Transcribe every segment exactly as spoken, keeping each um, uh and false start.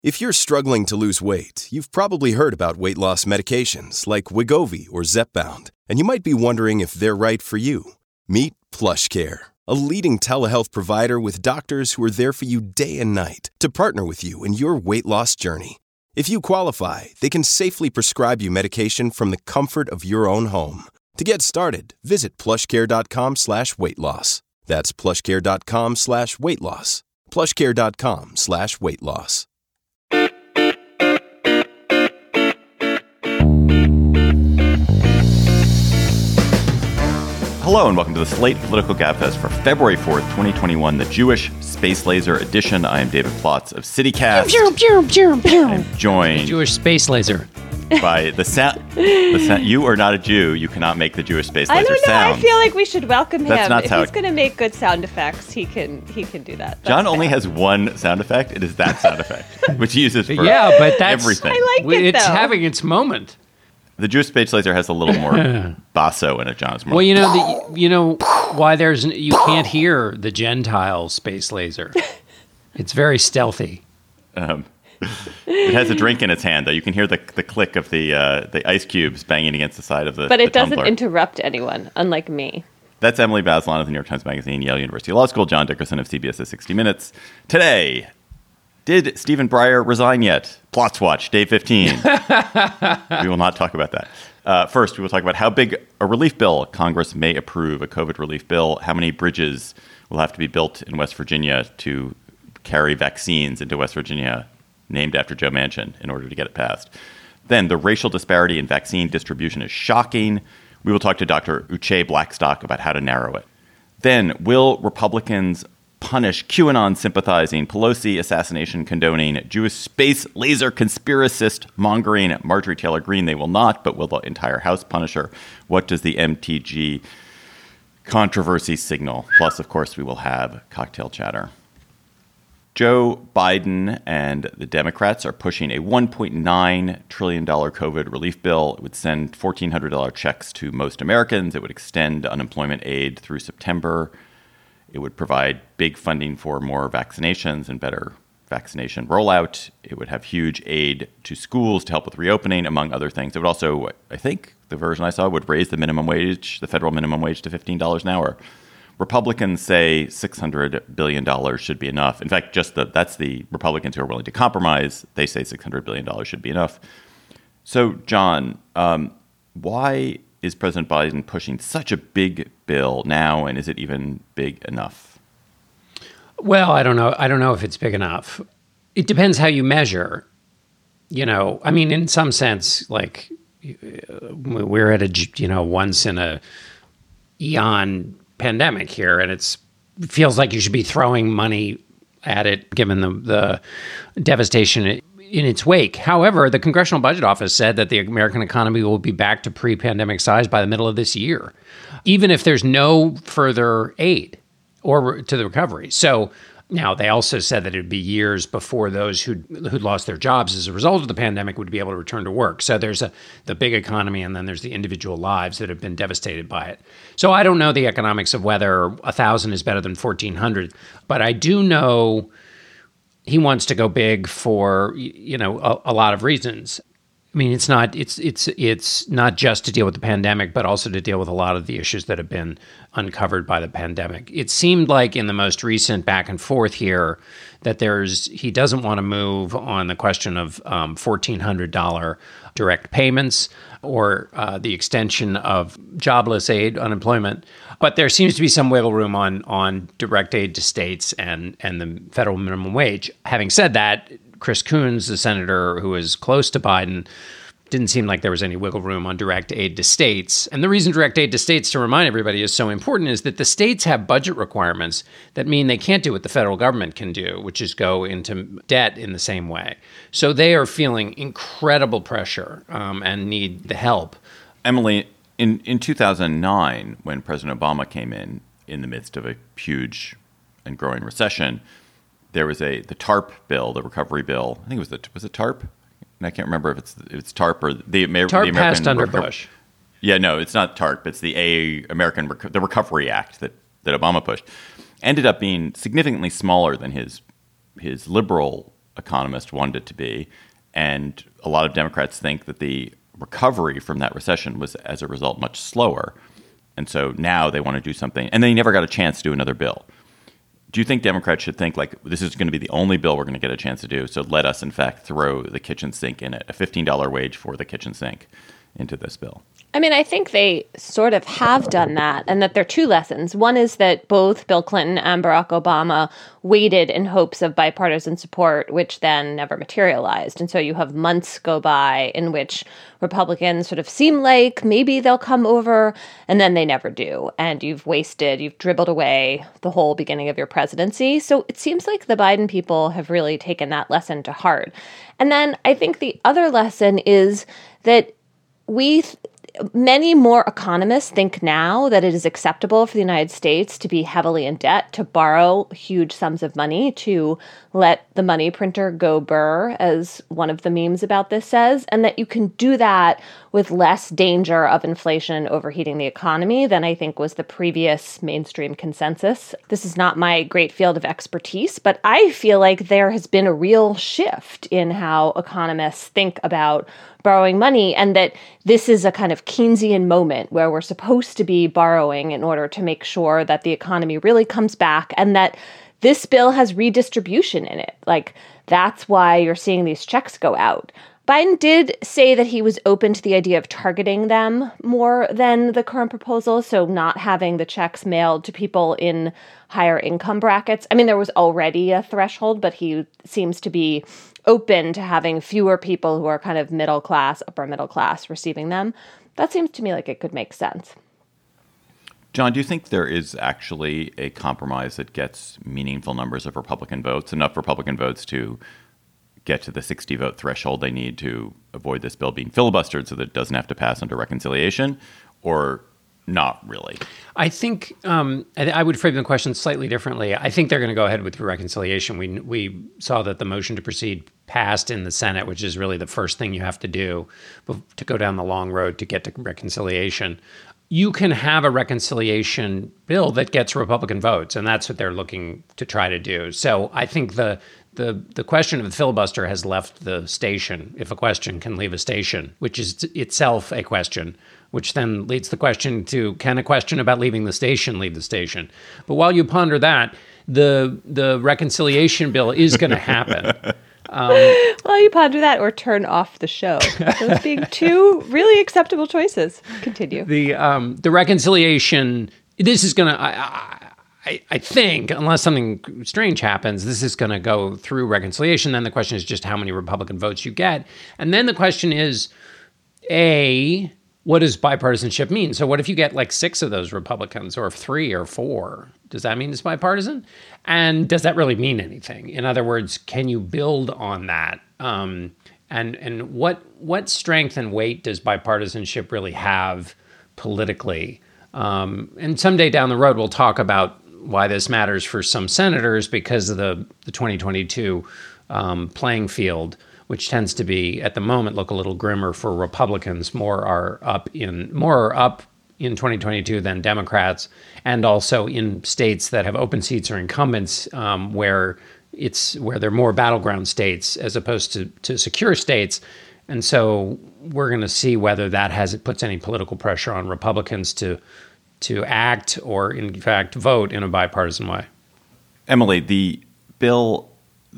If you're struggling to lose weight, you've probably heard about weight loss medications like Wegovy or Zepbound, and you might be wondering if they're right for you. Meet PlushCare, a leading telehealth provider with doctors who are there for you day and night to partner with you in your weight loss journey. If you qualify, they can safely prescribe you medication from the comfort of your own home. To get started, visit plushcare.com slash weight loss. That's plushcare.com slash weight loss. plushcare.com slash weight loss. Hello and welcome to the Slate Political Gabfest for February fourth, twenty twenty-one, the Jewish Space Laser edition. I am David Plotz of CityCast. I'm joined Jewish Space Laser by the sound. The sound. You are not a Jew. You cannot make the Jewish Space Laser I don't know. sound. I feel like we should welcome him. That's not if how he's it... going to make good sound effects, he can he can do that. That's John only fair. has one sound effect. It is that sound effect, which he uses for yeah, but that's, everything. I like it, it's though. having its moment. The Jewish Space Laser has a little more basso in it, John. It's more Well, you know, the, you know why there's you can't hear the Gentile Space Laser. It's very stealthy. Um, it has a drink in its hand, though. You can hear the the click of the uh, the ice cubes banging against the side of the But it the doesn't tumbler. interrupt anyone, unlike me. That's Emily Bazelon of the New York Times Magazine, Yale University Law School, John Dickerson of CBS's sixty minutes. Today, did Stephen Breyer resign yet? Plots Watch, day fifteen. We will not talk about that. Uh, first, we will talk about how big a relief bill Congress may approve, a COVID relief bill, how many bridges will have to be built in West Virginia to carry vaccines into West Virginia, named after Joe Manchin, in order to get it passed. Then, the racial disparity in vaccine distribution is shocking. We will talk to Doctor Uche Blackstock about how to narrow it. Then, will Republicans punish QAnon-sympathizing, Pelosi assassination condoning, Jewish space laser conspiracist mongering Marjorie Taylor Greene? They will not, but will the entire House punish her? What does the M T G controversy signal? Plus, of course, we will have cocktail chatter. Joe Biden and the Democrats are pushing a one point nine trillion dollars COVID relief bill. It would send fourteen hundred dollars checks to most Americans. It would extend unemployment aid through September. It would provide big funding for more vaccinations and better vaccination rollout. It would have huge aid to schools to help with reopening, among other things. It would also, I think, the version I saw, would raise the minimum wage, the federal minimum wage, to fifteen dollars an hour. Republicans say six hundred billion dollars should be enough. In fact, just the, that's the Republicans who are willing to compromise. They say six hundred billion dollars should be enough. So, John, um, why is President Biden pushing such a big bill now, and is it even big enough? Well, I don't know. I don't know if it's big enough. It depends how you measure. You know, I mean, in some sense, like we're at a, you know, once in a eon pandemic here, and it's it feels like you should be throwing money at it, given the the devastation in its wake. However, the Congressional Budget Office said that the American economy will be back to pre-pandemic size by the middle of this year, even if there's no further aid or to the recovery. So now they also said that it would be years before those who'd, who'd lost their jobs as a result of the pandemic would be able to return to work. So there's a the big economy, and then there's the individual lives that have been devastated by it. So I don't know the economics of whether one thousand is better than fourteen hundred, but I do know he wants to go big for, you know, a, a lot of reasons. I mean, it's not it's it's it's not just to deal with the pandemic, but also to deal with a lot of the issues that have been uncovered by the pandemic. It seemed like in the most recent back and forth here that there's he doesn't want to move on the question of um, fourteen hundred dollars direct payments or uh, the extension of jobless aid, unemployment. But there seems to be some wiggle room on on direct aid to states and and the federal minimum wage. Having said that, Chris Coons, the senator who is close to Biden, didn't seem like there was any wiggle room on direct aid to states. And the reason direct aid to states, to remind everybody, is so important is that the states have budget requirements that mean they can't do what the federal government can do, which is go into debt in the same way. So they are feeling incredible pressure um, and need the help. Emily, in, in two thousand nine, when President Obama came in, in the midst of a huge and growing recession, there was a the TARP bill, the recovery bill. I think it was the was it TARP? And I can't remember if it's if it's TARP or the, Amer- TARP the American passed under Reco- Bush. Yeah, no, it's not TARP. It's the A American Reco- the Recovery Act that, that Obama pushed. Ended up being significantly smaller than his his liberal economists wanted it to be. And a lot of Democrats think that the recovery from that recession was, as a result, much slower. And so now they want to do something. And they never got a chance to do another bill. Do you think Democrats should think, like, this is going to be the only bill we're going to get a chance to do, so let us, in fact, throw the kitchen sink in it, a fifteen dollars wage for the kitchen sink into this bill? I mean, I think they sort of have done that, and that there are two lessons. One is that both Bill Clinton and Barack Obama waited in hopes of bipartisan support, which then never materialized. And so you have months go by in which Republicans sort of seem like maybe they'll come over, and then they never do. And you've wasted, you've dribbled away the whole beginning of your presidency. So it seems like the Biden people have really taken that lesson to heart. And then I think the other lesson is that we... Th- Many more economists think now that it is acceptable for the United States to be heavily in debt, to borrow huge sums of money, to let the money printer go burr, as one of the memes about this says, and that you can do that with less danger of inflation overheating the economy than I think was the previous mainstream consensus. This is not my great field of expertise, but I feel like there has been a real shift in how economists think about borrowing money, and that this is a kind of Keynesian moment where we're supposed to be borrowing in order to make sure that the economy really comes back, and that this bill has redistribution in it. Like, that's why you're seeing these checks go out. Biden did say that he was open to the idea of targeting them more than the current proposal, so not having the checks mailed to people in higher income brackets. I mean, there was already a threshold, but he seems to be open to having fewer people who are kind of middle class, upper middle class receiving them. That seems to me like it could make sense. John, do you think there is actually a compromise that gets meaningful numbers of Republican votes, enough Republican votes to get to the sixty vote threshold they need to avoid this bill being filibustered so that it doesn't have to pass under reconciliation, or not really? I think um, I, I would frame the question slightly differently. I think they're going to go ahead with reconciliation. We we saw that the motion to proceed passed in the Senate, which is really the first thing you have to do to go down the long road to get to reconciliation. You can have a reconciliation bill that gets Republican votes, and that's what they're looking to try to do. So I think the the the question of the filibuster has left the station, if a question can leave a station, which is itself a question, which then leads the question to, can a question about leaving the station leave the station? But while you ponder that, the the reconciliation bill is going to happen. Um, well, you ponder that or turn off the show. Those being two really acceptable choices. Continue. The um, the reconciliation, this is going to, I, I, I think, unless something strange happens, this is going to go through reconciliation. Then the question is just how many Republican votes you get. And then the question is, A, what does bipartisanship mean? So what if you get like six of those Republicans, or three or four? Does that mean it's bipartisan? And does that really mean anything? In other words, can you build on that? Um, and and what what strength and weight does bipartisanship really have politically? Um, and someday down the road, we'll talk about why this matters for some senators because of the, the twenty twenty-two um, playing field, which tends to be, at the moment, look a little grimmer for Republicans. More are up in more are up in twenty twenty-two than Democrats, and also in states that have open seats or incumbents, um, where it's where they're more battleground states as opposed to, to secure states. And so we're going to see whether that has it puts any political pressure on Republicans to to act or, in fact, vote in a bipartisan way. Emily, the bill,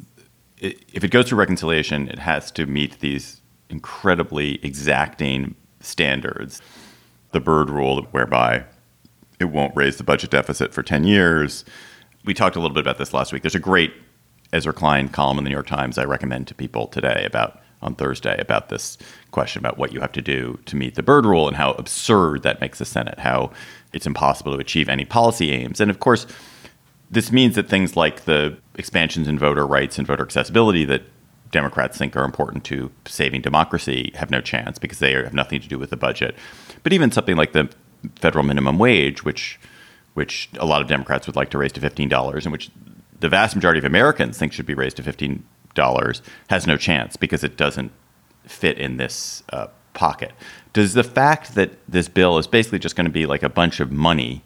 if it goes through reconciliation, it has to meet these incredibly exacting standards. The Byrd rule, whereby it won't raise the budget deficit for ten years. We talked a little bit about this last week. There's a great Ezra Klein column in the New York Times I recommend to people today about on Thursday about this question about what you have to do to meet the Byrd rule and how absurd that makes the Senate, how it's impossible to achieve any policy aims. And of course, this means that things like the expansions in voter rights and voter accessibility that Democrats think are important to saving democracy have no chance because they have nothing to do with the budget. But even something like the federal minimum wage, which which a lot of Democrats would like to raise to fifteen dollars, and which the vast majority of Americans think should be raised to fifteen dollars, has no chance because it doesn't fit in this uh, pocket. Does the fact that this bill is basically just going to be like a bunch of money,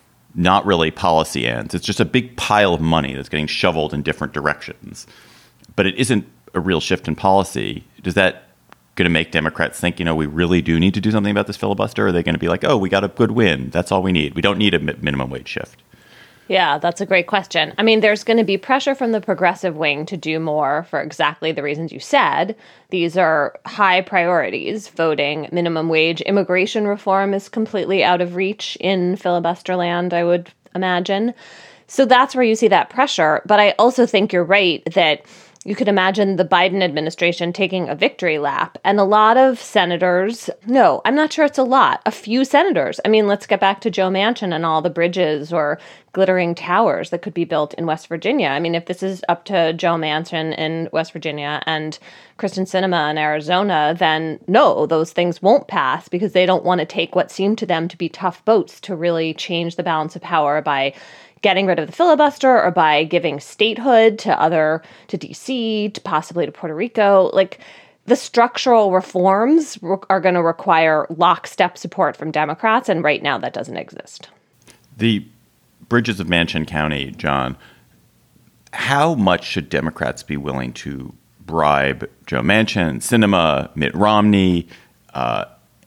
not really policy ends, it's just a big pile of money that's getting shoveled in different directions, but it isn't a real shift in policy. Does that going to make Democrats think, you know, we really do need to do something about this filibuster? Or are they going to be like, oh, we got a good win. That's all we need. We don't need a mi- minimum wage shift. Yeah, that's a great question. I mean, there's going to be pressure from the progressive wing to do more for exactly the reasons you said. These are high priorities: voting, minimum wage, immigration reform is completely out of reach in filibuster land, I would imagine. So that's where you see that pressure. But I also think you're right that you could imagine the Biden administration taking a victory lap. And a lot of senators, no, I'm not sure it's a lot, a few senators. I mean, let's get back to Joe Manchin and all the bridges or glittering towers that could be built in West Virginia. I mean, if this is up to Joe Manchin in West Virginia and Kristen Sinema in Arizona, then no, those things won't pass because they don't want to take what seem to them to be tough votes to really change the balance of power by getting rid of the filibuster or by giving statehood to other, to D C, to possibly to Puerto Rico. Like, the structural reforms re- are going to require lockstep support from Democrats, and right now that doesn't exist. The bridges of Manchin County, John, how much should Democrats be willing to bribe Joe Manchin, Sinema, Mitt Romney, uh,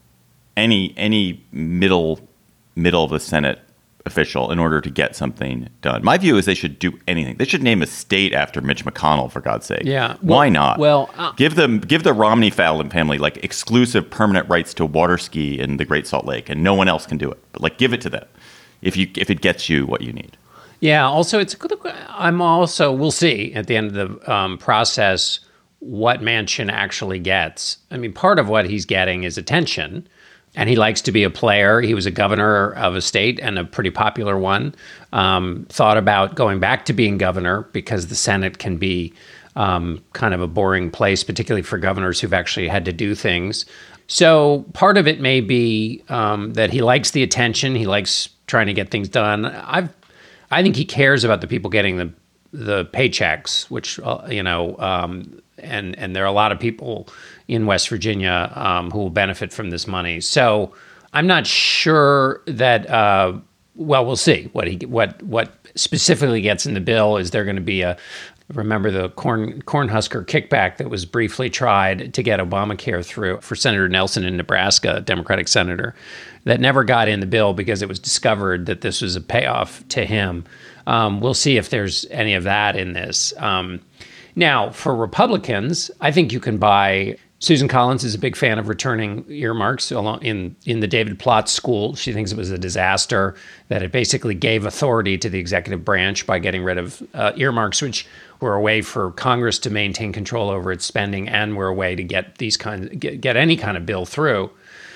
any any middle middle of the Senate official in order to get something done? My view is they should do anything. They should name a state after Mitch McConnell, for God's sake. Yeah. Why Well- not? well, uh, give them give the Romney family like exclusive permanent rights to water ski in the Great Salt Lake, and no one else can do it. But like, give it to them if you if it gets you what you need. Yeah. Also, it's good. I'm also, we'll see at the end of the um, process what Manchin actually gets. I mean, part of what he's getting is attention. And he likes to be a player. He was a governor of a state and a pretty popular one. Um, thought about going back to being governor because the Senate can be um, kind of a boring place, particularly for governors who've actually had to do things. So part of it may be um, that he likes the attention. He likes trying to get things done. I've, I think he cares about the people getting the the paychecks, which uh, you know, um, and and there are a lot of people in West Virginia um, who will benefit from this money. So I'm not sure that. Uh, well, we'll see what he what what specifically gets in the bill. Is there going to be a remember the corn Cornhusker kickback that was briefly tried to get Obamacare through for Senator Nelson in Nebraska, a Democratic senator, that never got in the bill because it was discovered that this was a payoff to him. Um, we'll see if there's any of that in this. Um, now, for Republicans, I think you can buy. Susan Collins is a big fan of returning earmarks along in, in the David Plotz school. She thinks it was a disaster, that it basically gave authority to the executive branch by getting rid of uh, earmarks, which were a way for Congress to maintain control over its spending and were a way to get these kinds get, get any kind of bill through.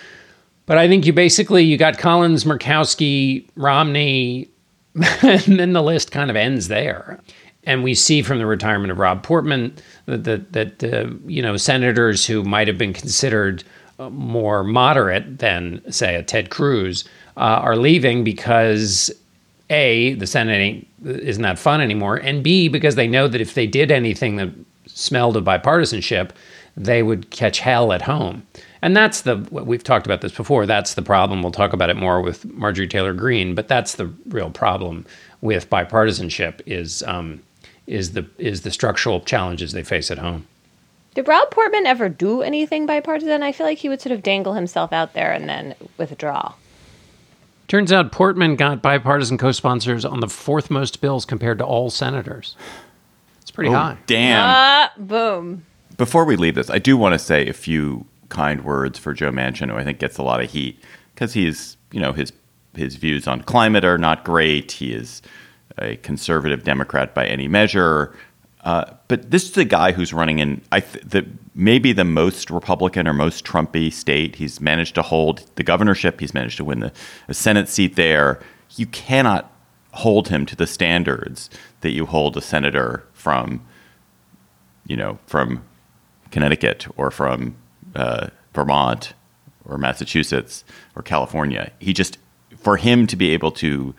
But I think you basically, you got Collins, Murkowski, Romney, and then the list kind of ends there. And we see from the retirement of Rob Portman that, that, that uh, you know, senators who might have been considered uh, more moderate than, say, a Ted Cruz uh, are leaving because, A, the Senate ain't, isn't that fun anymore, and B, because they know that if they did anything that smelled of bipartisanship, they would catch hell at home. And that's the, we've talked about this before, that's the problem. We'll talk about it more with Marjorie Taylor Greene, but that's the real problem with bipartisanship is um, is the is the structural challenges they face at home. Did Rob Portman ever do anything bipartisan? I feel like he would sort of dangle himself out there and then withdraw. Turns out Portman got bipartisan co-sponsors on the fourth most bills compared to all senators. It's pretty Oh, high. damn. Ah, boom. Before we leave this, I do want to say a few kind words for Joe Manchin, who I think gets a lot of heat because he's, you know, his his views on climate are not great. He is a conservative Democrat by any measure. Uh, but this is a guy who's running in I th- the, maybe the most Republican or most Trumpy state. He's managed to hold the governorship. He's managed to win the, a Senate seat there. You cannot hold him to the standards that you hold a senator from, you know, from Connecticut or from uh, Vermont or Massachusetts or California. He just, for him to be able to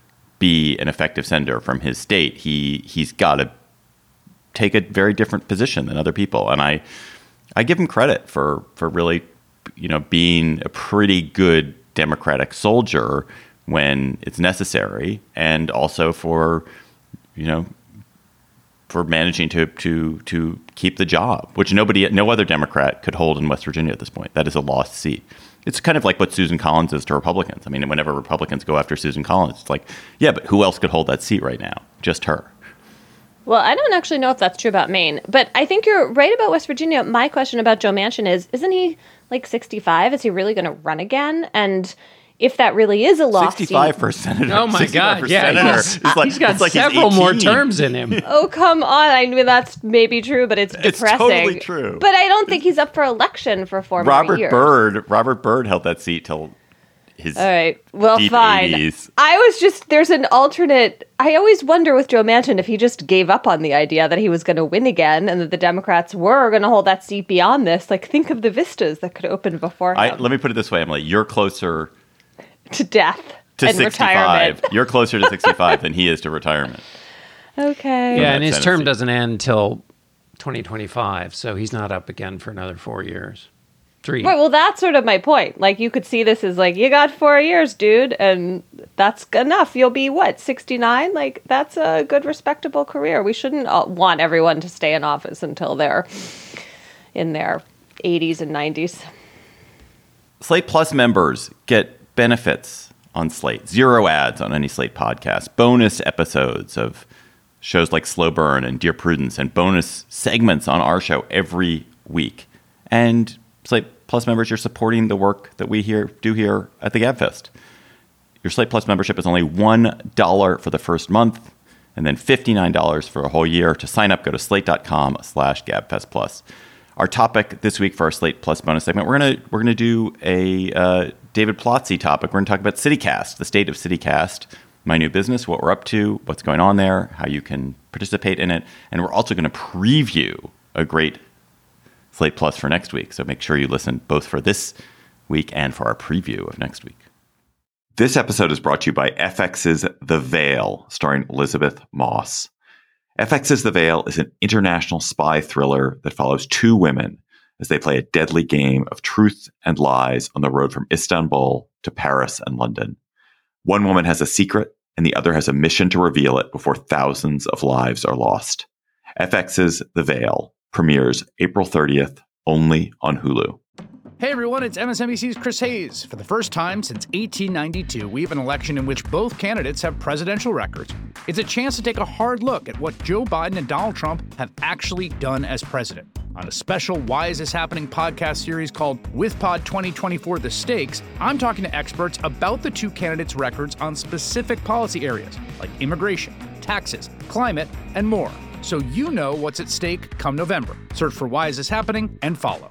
be an effective senator from his state, he he's got to take a very different position than other people. And I I give him credit for for really, you know, being a pretty good Democratic soldier when it's necessary, and also for, you know, for managing to to to keep the job, which nobody, no other Democrat could hold in West Virginia at this point. That is a lost seat. It's kind of like what Susan Collins is to Republicans. I mean, whenever Republicans go after Susan Collins, it's like, yeah, but who else could hold that seat right now? Just her. Well, I don't actually know if that's true about Maine, but I think you're right about West Virginia. My question about Joe Manchin is, isn't he like sixty-five? Is he really going to run again? And if that really is a lost sixty-five seat, for senator. Oh my God! For Yeah, senator. he's, It's like, he's got it's like several he's more eighteen. terms in him. oh, come on. I mean, that's maybe true, but it's depressing. It's totally true. But I don't think he's up for election for four Robert more years. Byrd. Robert Byrd held that seat till his All right. Well, deep fine. eighties. I was just, there's an alternate. I always wonder with Joe Manchin if he just gave up on the idea that he was going to win again and that the Democrats were going to hold that seat beyond this. Like, think of the vistas that could open before him. I, let me put it this way, Emily. You're closer to death to and sixty-five. retirement. You're closer to sixty-five than he is to retirement. Okay. Yeah, and his Tennessee. term doesn't end till twenty twenty-five, so he's not up again for another four years. Three. Right, well, that's sort of my point. Like, you could see this as like, you got four years, dude, and that's enough. You'll be, what, sixty-nine? Like, that's a good, respectable career. We shouldn't uh, want everyone to stay in office until they're in their eighties and nineties. Slate Plus members get benefits on Slate. Zero ads on any Slate podcast. Bonus episodes of shows like Slow Burn and Dear Prudence, and bonus segments on our show every week. And Slate Plus members, you're supporting the work that we here do here at the GabFest. Your Slate Plus membership is only one dollar for the first month, and then fifty-nine dollars for a whole year. To sign up, go to slate.com slash GabFest Plus. Our topic this week for our Slate Plus bonus segment, we're gonna we're gonna do a uh, David Plotzy topic. We're gonna talk about CityCast, the state of CityCast, my new business, what we're up to, what's going on there, how you can participate in it, and we're also going to preview a great Slate Plus for next week. So make sure you listen both for this week and for our preview of next week. This episode is brought to you by F X's The Veil, starring Elizabeth Moss. F X's The Veil is an international spy thriller that follows two women as they play a deadly game of truth and lies on the road from Istanbul to Paris and London. One woman has a secret, and the other has a mission to reveal it before thousands of lives are lost. F X's The Veil premieres April thirtieth, only on Hulu. Hey everyone, it's M S N B C's Chris Hayes. For the first time since eighteen ninety-two, we have an election in which both candidates have presidential records. It's a chance to take a hard look at what Joe Biden and Donald Trump have actually done as president. On a special Why Is This Happening podcast series called WithPod twenty twenty-four The Stakes, I'm talking to experts about the two candidates' records on specific policy areas like immigration, taxes, climate, and more. So you know what's at stake come November. Search for Why Is This Happening and follow.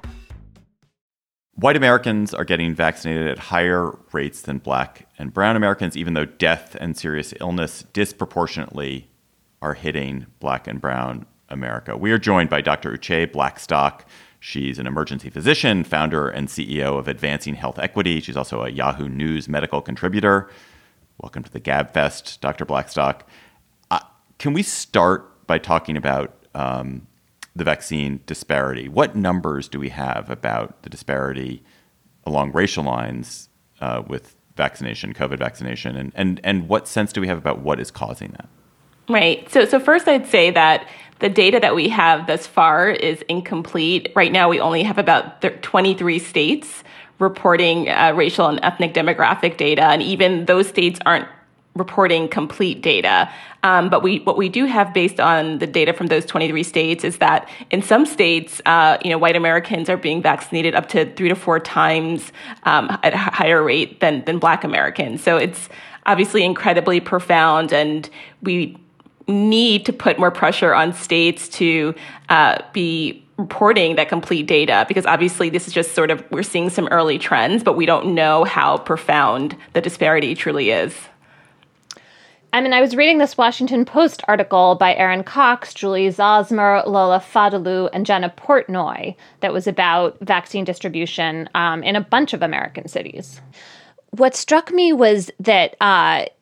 White Americans are getting vaccinated at higher rates than Black and Brown Americans, even though death and serious illness disproportionately are hitting Black and Brown America. We are joined by Doctor Uche Blackstock. She's an emergency physician, founder and C E O of Advancing Health Equity. She's also a Yahoo News medical contributor. Welcome to the GabFest, Doctor Blackstock. Uh, can we start by talking about um, the vaccine disparity? What numbers do we have about the disparity along racial lines uh, with vaccination, COVID vaccination, and, and, and what sense do we have about what is causing that? Right. So, so first I'd say that the data that we have thus far is incomplete. Right now, we only have about twenty-three states reporting uh, racial and ethnic demographic data, and even those states aren't reporting complete data. Um, but we, what we do have based on the data from those twenty-three states is that in some states, uh, you know, white Americans are being vaccinated up to three to four times um, at a higher rate than, than Black Americans. So it's obviously incredibly profound, and we need to put more pressure on states to uh, be reporting that complete data, because obviously this is just sort of, we're seeing some early trends, but we don't know how profound the disparity truly is. I mean, I was reading this Washington Post article by Aaron Cox, Julie Zosmer, Lola Fadalou, and Jenna Portnoy that was about vaccine distribution um, in a bunch of American cities. What struck me was that uh,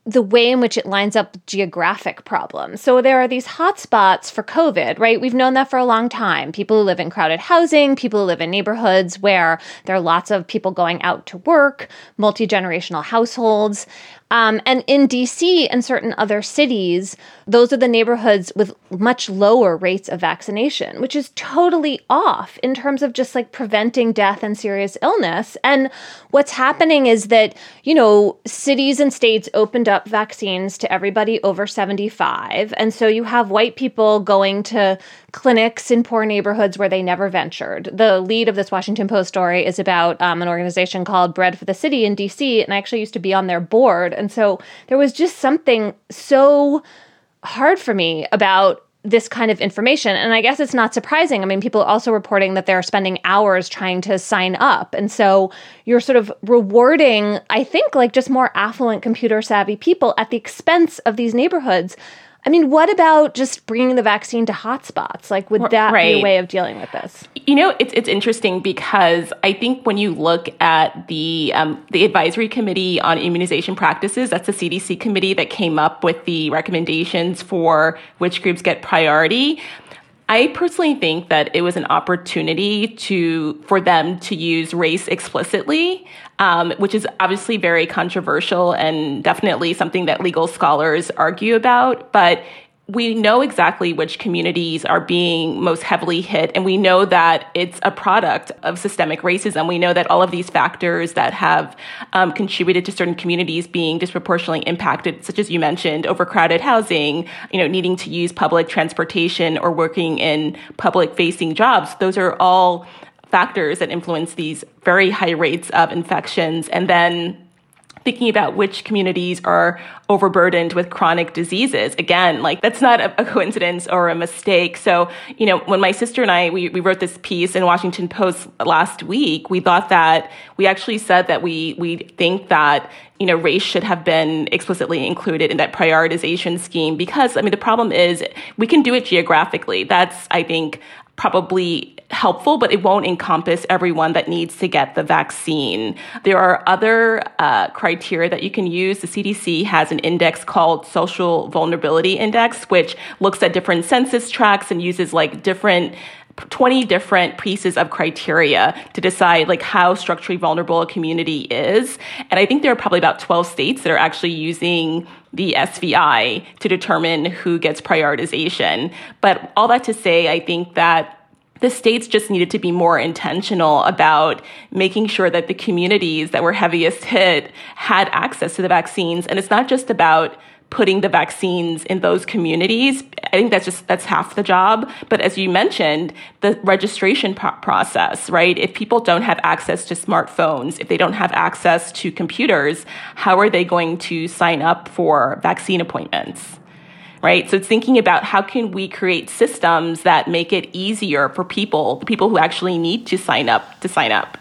the way in which it lines up with geographic problems. So there are these hotspots for COVID, right? We've known that for a long time. People who live in crowded housing, people who live in neighborhoods where there are lots of people going out to work, multi-generational households. Um, and in D C and certain other cities, those are the neighborhoods with much lower rates of vaccination, which is totally off in terms of just like preventing death and serious illness. And what's happening is that, you know, cities and states opened up vaccines to everybody over seventy-five. And so you have white people going to clinics in poor neighborhoods where they never ventured. The lead of this Washington Post story is about um, an organization called Bread for the City in D C, and I actually used to be on their board. And so there was just something so hard for me about this kind of information. And I guess it's not surprising. I mean, people are also reporting that they're spending hours trying to sign up. And so you're sort of rewarding, I think, like just more affluent, computer savvy people at the expense of these neighborhoods. I mean, what about just bringing the vaccine to hotspots? Like, would that right. be a way of dealing with this? You know, it's it's interesting because I think when you look at the um, the Advisory Committee on Immunization Practices, that's the C D C committee that came up with the recommendations for which groups get priority. I personally think that it was an opportunity to for them to use race explicitly, um, which is obviously very controversial and definitely something that legal scholars argue about. But we know exactly which communities are being most heavily hit, and we know that it's a product of systemic racism. We know that all of these factors that have um, contributed to certain communities being disproportionately impacted, such as you mentioned, overcrowded housing, you know, needing to use public transportation or working in public-facing jobs, those are all factors that influence these very high rates of infections. And then thinking about which communities are overburdened with chronic diseases. Again, like that's not a, a coincidence or a mistake. So, you know, when my sister and I, we, we wrote this piece in Washington Post last week, we thought that we actually said that we, we think that, you know, race should have been explicitly included in that prioritization scheme because, I mean, the problem is we can do it geographically. That's, I think, probably helpful, but it won't encompass everyone that needs to get the vaccine. There are other uh, criteria that you can use. The C D C has an index called Social Vulnerability Index, which looks at different census tracts and uses like different twenty different pieces of criteria to decide like how structurally vulnerable a community is. And I think there are probably about twelve states that are actually using the S V I to determine who gets prioritization. But all that to say, I think that the states just needed to be more intentional about making sure that the communities that were heaviest hit had access to the vaccines. And it's not just about putting the vaccines in those communities. I think that's just, that's half the job. But as you mentioned, the registration pro- process, right? If people don't have access to smartphones, if they don't have access to computers, how are they going to sign up for vaccine appointments? Right? So it's thinking about how can we create systems that make it easier for people, the people who actually need to sign up, to sign up.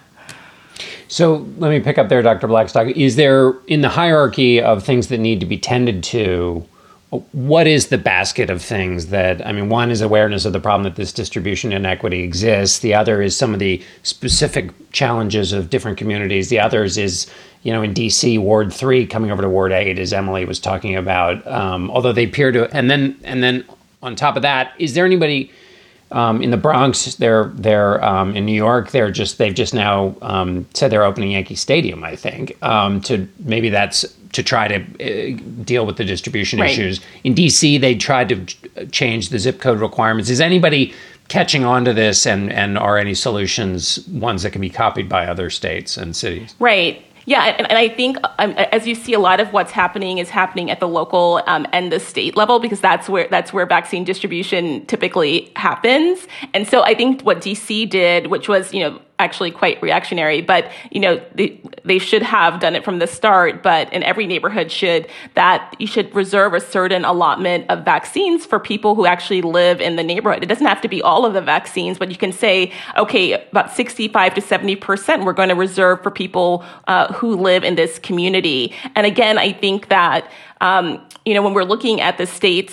So let me pick up there, Doctor Blackstock. Is there, in the hierarchy of things that need to be tended to, what is the basket of things that, I mean, one is awareness of the problem that this distribution inequity exists. The other is some of the specific challenges of different communities. The others is, you know, in D C, Ward three coming over to Ward eight, as Emily was talking about, um, although they appear to, and then and then on top of that, is there anybody um, in the Bronx, they're, they're um, in New York, they're just, they've just now um, said they're opening Yankee Stadium, I think, um, to maybe that's to try to uh, deal with the distribution right. issues. In D C, they tried to change the zip code requirements. Is anybody catching on to this, and, and are any solutions ones that can be copied by other states and cities? Right. Yeah, and, and I think um, as you see, a lot of what's happening is happening at the local um, and the state level, because that's where that's where vaccine distribution typically happens. And so I think what D C did, which was, you know, actually quite reactionary, but, you know, they, they should have done it from the start, but in every neighborhood should, that you should reserve a certain allotment of vaccines for people who actually live in the neighborhood. It doesn't have to be all of the vaccines, but you can say, okay, about sixty-five to seventy percent we're going to reserve for people uh, who live in this community. And again, I think that, um, you know, when we're looking at the states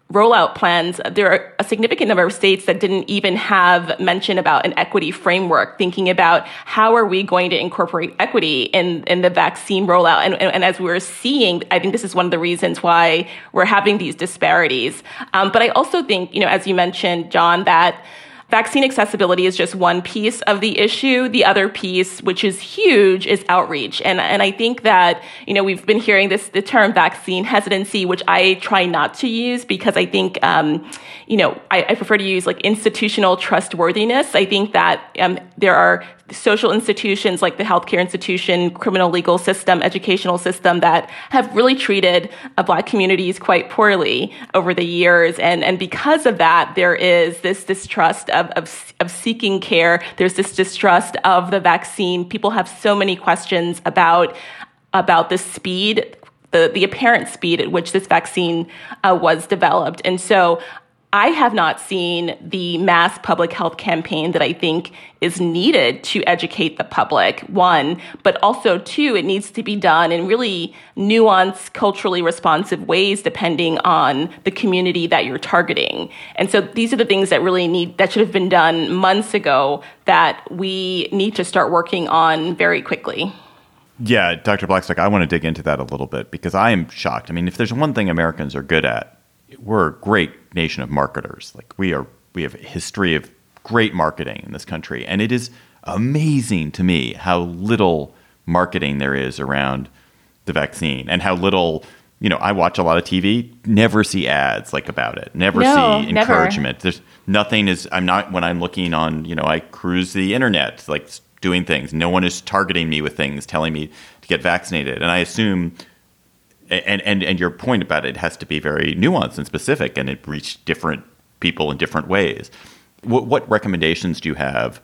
rollout plans, there are a significant number of states that didn't even have mention about an equity framework, thinking about how are we going to incorporate equity in, in the vaccine rollout. And, and, and as we're seeing, I think this is one of the reasons why we're having these disparities. Um, but I also think, you know, as you mentioned, John, that vaccine accessibility is just one piece of the issue. The other piece, which is huge, is outreach. And and I think that, you know, we've been hearing this, the term vaccine hesitancy, which I try not to use because I think, um, you know, I, I prefer to use like institutional trustworthiness. I think that um, there are social institutions like the healthcare institution, criminal legal system, educational system that have really treated uh, Black communities quite poorly over the years. And, and because of that, there is this distrust of, of, of seeking care. There's this distrust of the vaccine. People have so many questions about, about the speed, the, the apparent speed at which this vaccine uh, was developed. And so I have not seen the mass public health campaign that I think is needed to educate the public, one, but also two, it needs to be done in really nuanced, culturally responsive ways, depending on the community that you're targeting. And so these are the things that really need, that should have been done months ago that we need to start working on very quickly. Yeah, Doctor Blackstock, I want to dig into that a little bit because I am shocked. I mean, if there's one thing Americans are good at, we're a great nation of marketers. Like we are, we have a history of great marketing in this country. And it is amazing to me how little marketing there is around the vaccine and how little, you know, I watch a lot of T V, never see ads like about it, never no, see encouragement. Never. There's nothing is, I'm not, when I'm looking on, you know, I cruise the internet, like doing things. No one is targeting me with things, telling me to get vaccinated. And I assume And, and and your point about it has to be very nuanced and specific, and it reached different people in different ways. What, what recommendations do you have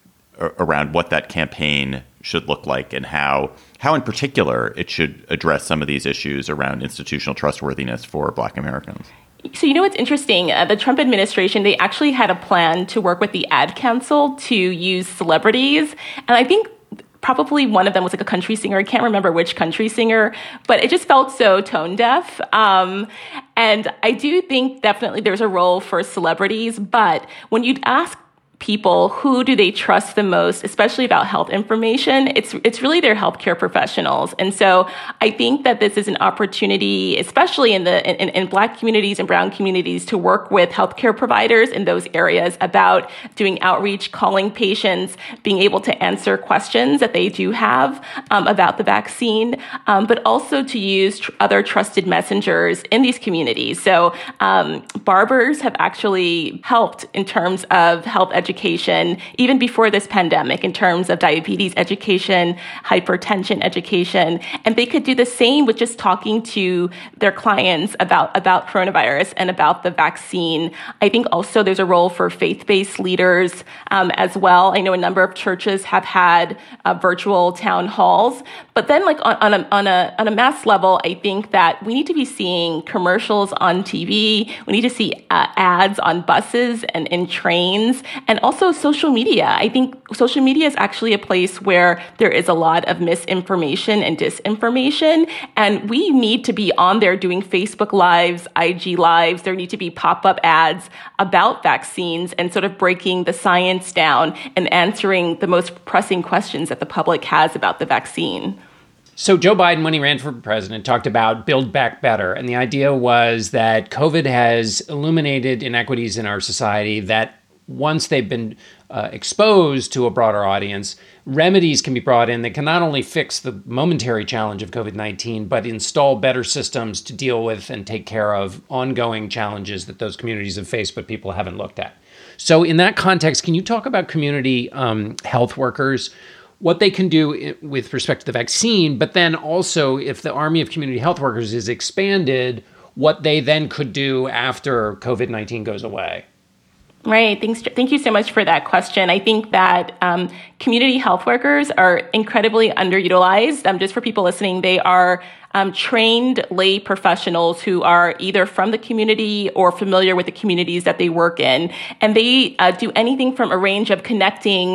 around what that campaign should look like, and how how in particular it should address some of these issues around institutional trustworthiness for Black Americans? So, you know what's interesting? Uh, the Trump administration, they actually had a plan to work with the Ad Council to use celebrities, and I think probably one of them was like a country singer. I can't remember which country singer, but it just felt so tone deaf. Um, and I do think definitely there's a role for celebrities, but when you ask people who do they trust the most, especially about health information, it's it's really their healthcare professionals. And so I think that this is an opportunity, especially in the in, in Black communities and Brown communities, to work with healthcare providers in those areas about doing outreach, calling patients, being able to answer questions that they do have um, about the vaccine, um, but also to use tr- other trusted messengers in these communities. So um, barbers have actually helped in terms of health education. Education, even before this pandemic, in terms of diabetes education, hypertension education, and they could do the same with just talking to their clients about, about coronavirus and about the vaccine. I think also there's a role for faith-based leaders um, as well. I know a number of churches have had uh, virtual town halls, but then like on, on, a, on, a, on a mass level, I think that we need to be seeing commercials on T V. We need to see uh, ads on buses and in trains, and also social media. I think social media is actually a place where there is a lot of misinformation and disinformation, and we need to be on there doing Facebook Lives, I G Lives. There need to be pop-up ads about vaccines and sort of breaking the science down and answering the most pressing questions that the public has about the vaccine. So Joe Biden, when he ran for president, talked about Build Back Better. And the idea was that COVID has illuminated inequities in our society that once they've been uh, exposed to a broader audience, remedies can be brought in that can not only fix the momentary challenge of COVID nineteen, but install better systems to deal with and take care of ongoing challenges that those communities have faced but people haven't looked at. So in that context, can you talk about community um, health workers, what they can do with respect to the vaccine, but then also if the army of community health workers is expanded, what they then could do after COVID nineteen goes away? Right. Thanks. Thank you so much for that question. I think that um, community health workers are incredibly underutilized. Um, just for people listening, they are um, trained lay professionals who are either from the community or familiar with the communities that they work in. And they uh, do anything from a range of connecting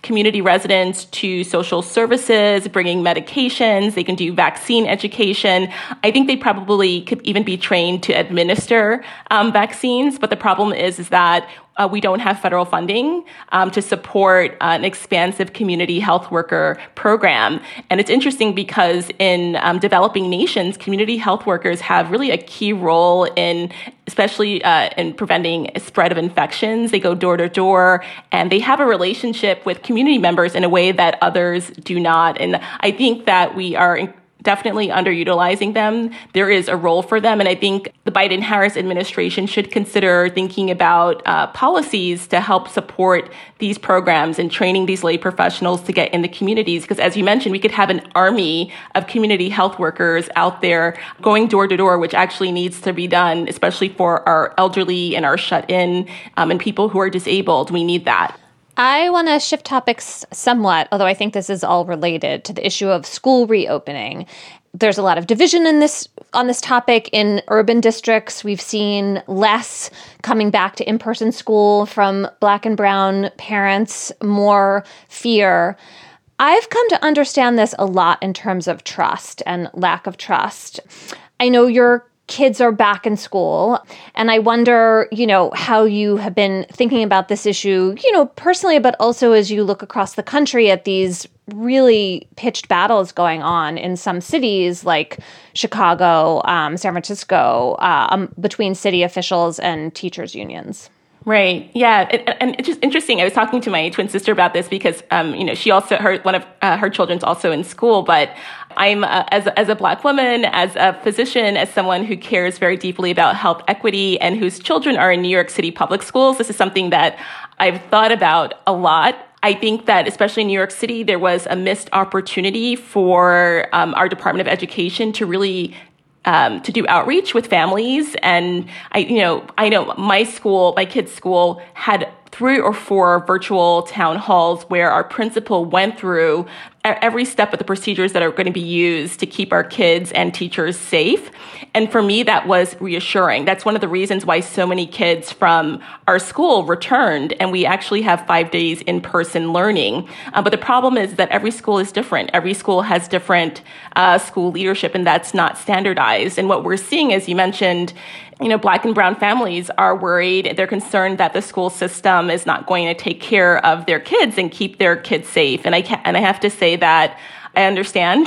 community residents to social services, bringing medications. They can do vaccine education. I think they probably could even be trained to administer um, vaccines. But the problem is, is that Uh, we don't have federal funding um, to support uh, an expansive community health worker program. And it's interesting because in um, developing nations, community health workers have really a key role in, especially uh, in preventing spread of infections. They go door to door and they have a relationship with community members in a way that others do not. And I think that we are in- definitely underutilizing them. There is a role for them. And I think the Biden-Harris administration should consider thinking about uh, policies to help support these programs and training these lay professionals to get in the communities. Because as you mentioned, we could have an army of community health workers out there going door to door, which actually needs to be done, especially for our elderly and our shut-in um, and people who are disabled. We need that. I want to shift topics somewhat, although I think this is all related to the issue of school reopening. There's a lot of division in this on this topic in urban districts. We've seen less coming back to in-person school from Black and brown parents, more fear. I've come to understand this a lot in terms of trust and lack of trust. I know you're kids are back in school. And I wonder, you know, how you have been thinking about this issue, you know, personally, but also as you look across the country at these really pitched battles going on in some cities like Chicago, um, San Francisco, uh, um, between city officials and teachers' unions. Right. Yeah. And, and it's just interesting. I was talking to my twin sister about this because, um, you know, she also, her, one of uh, her children's also in school, but I'm, uh, as, as a Black woman, as a physician, as someone who cares very deeply about health equity and whose children are in New York City public schools, this is something that I've thought about a lot. I think that especially in New York City, there was a missed opportunity for um, our Department of Education to really Um, to do outreach with families. And I, you know, I know my school, my kids' school had three or four virtual town halls where our principal went through every step of the procedures that are going to be used to keep our kids and teachers safe. And for me, that was reassuring. That's one of the reasons why so many kids from our school returned, and we actually have five days in-person learning. Uh, but the problem is that every school is different. Every school has different uh, school leadership, and that's not standardized. And what we're seeing, as you mentioned, you know, Black and brown families are worried. They're concerned that the school system is not going to take care of their kids and keep their kids safe. And I can, and I have to say that I understand.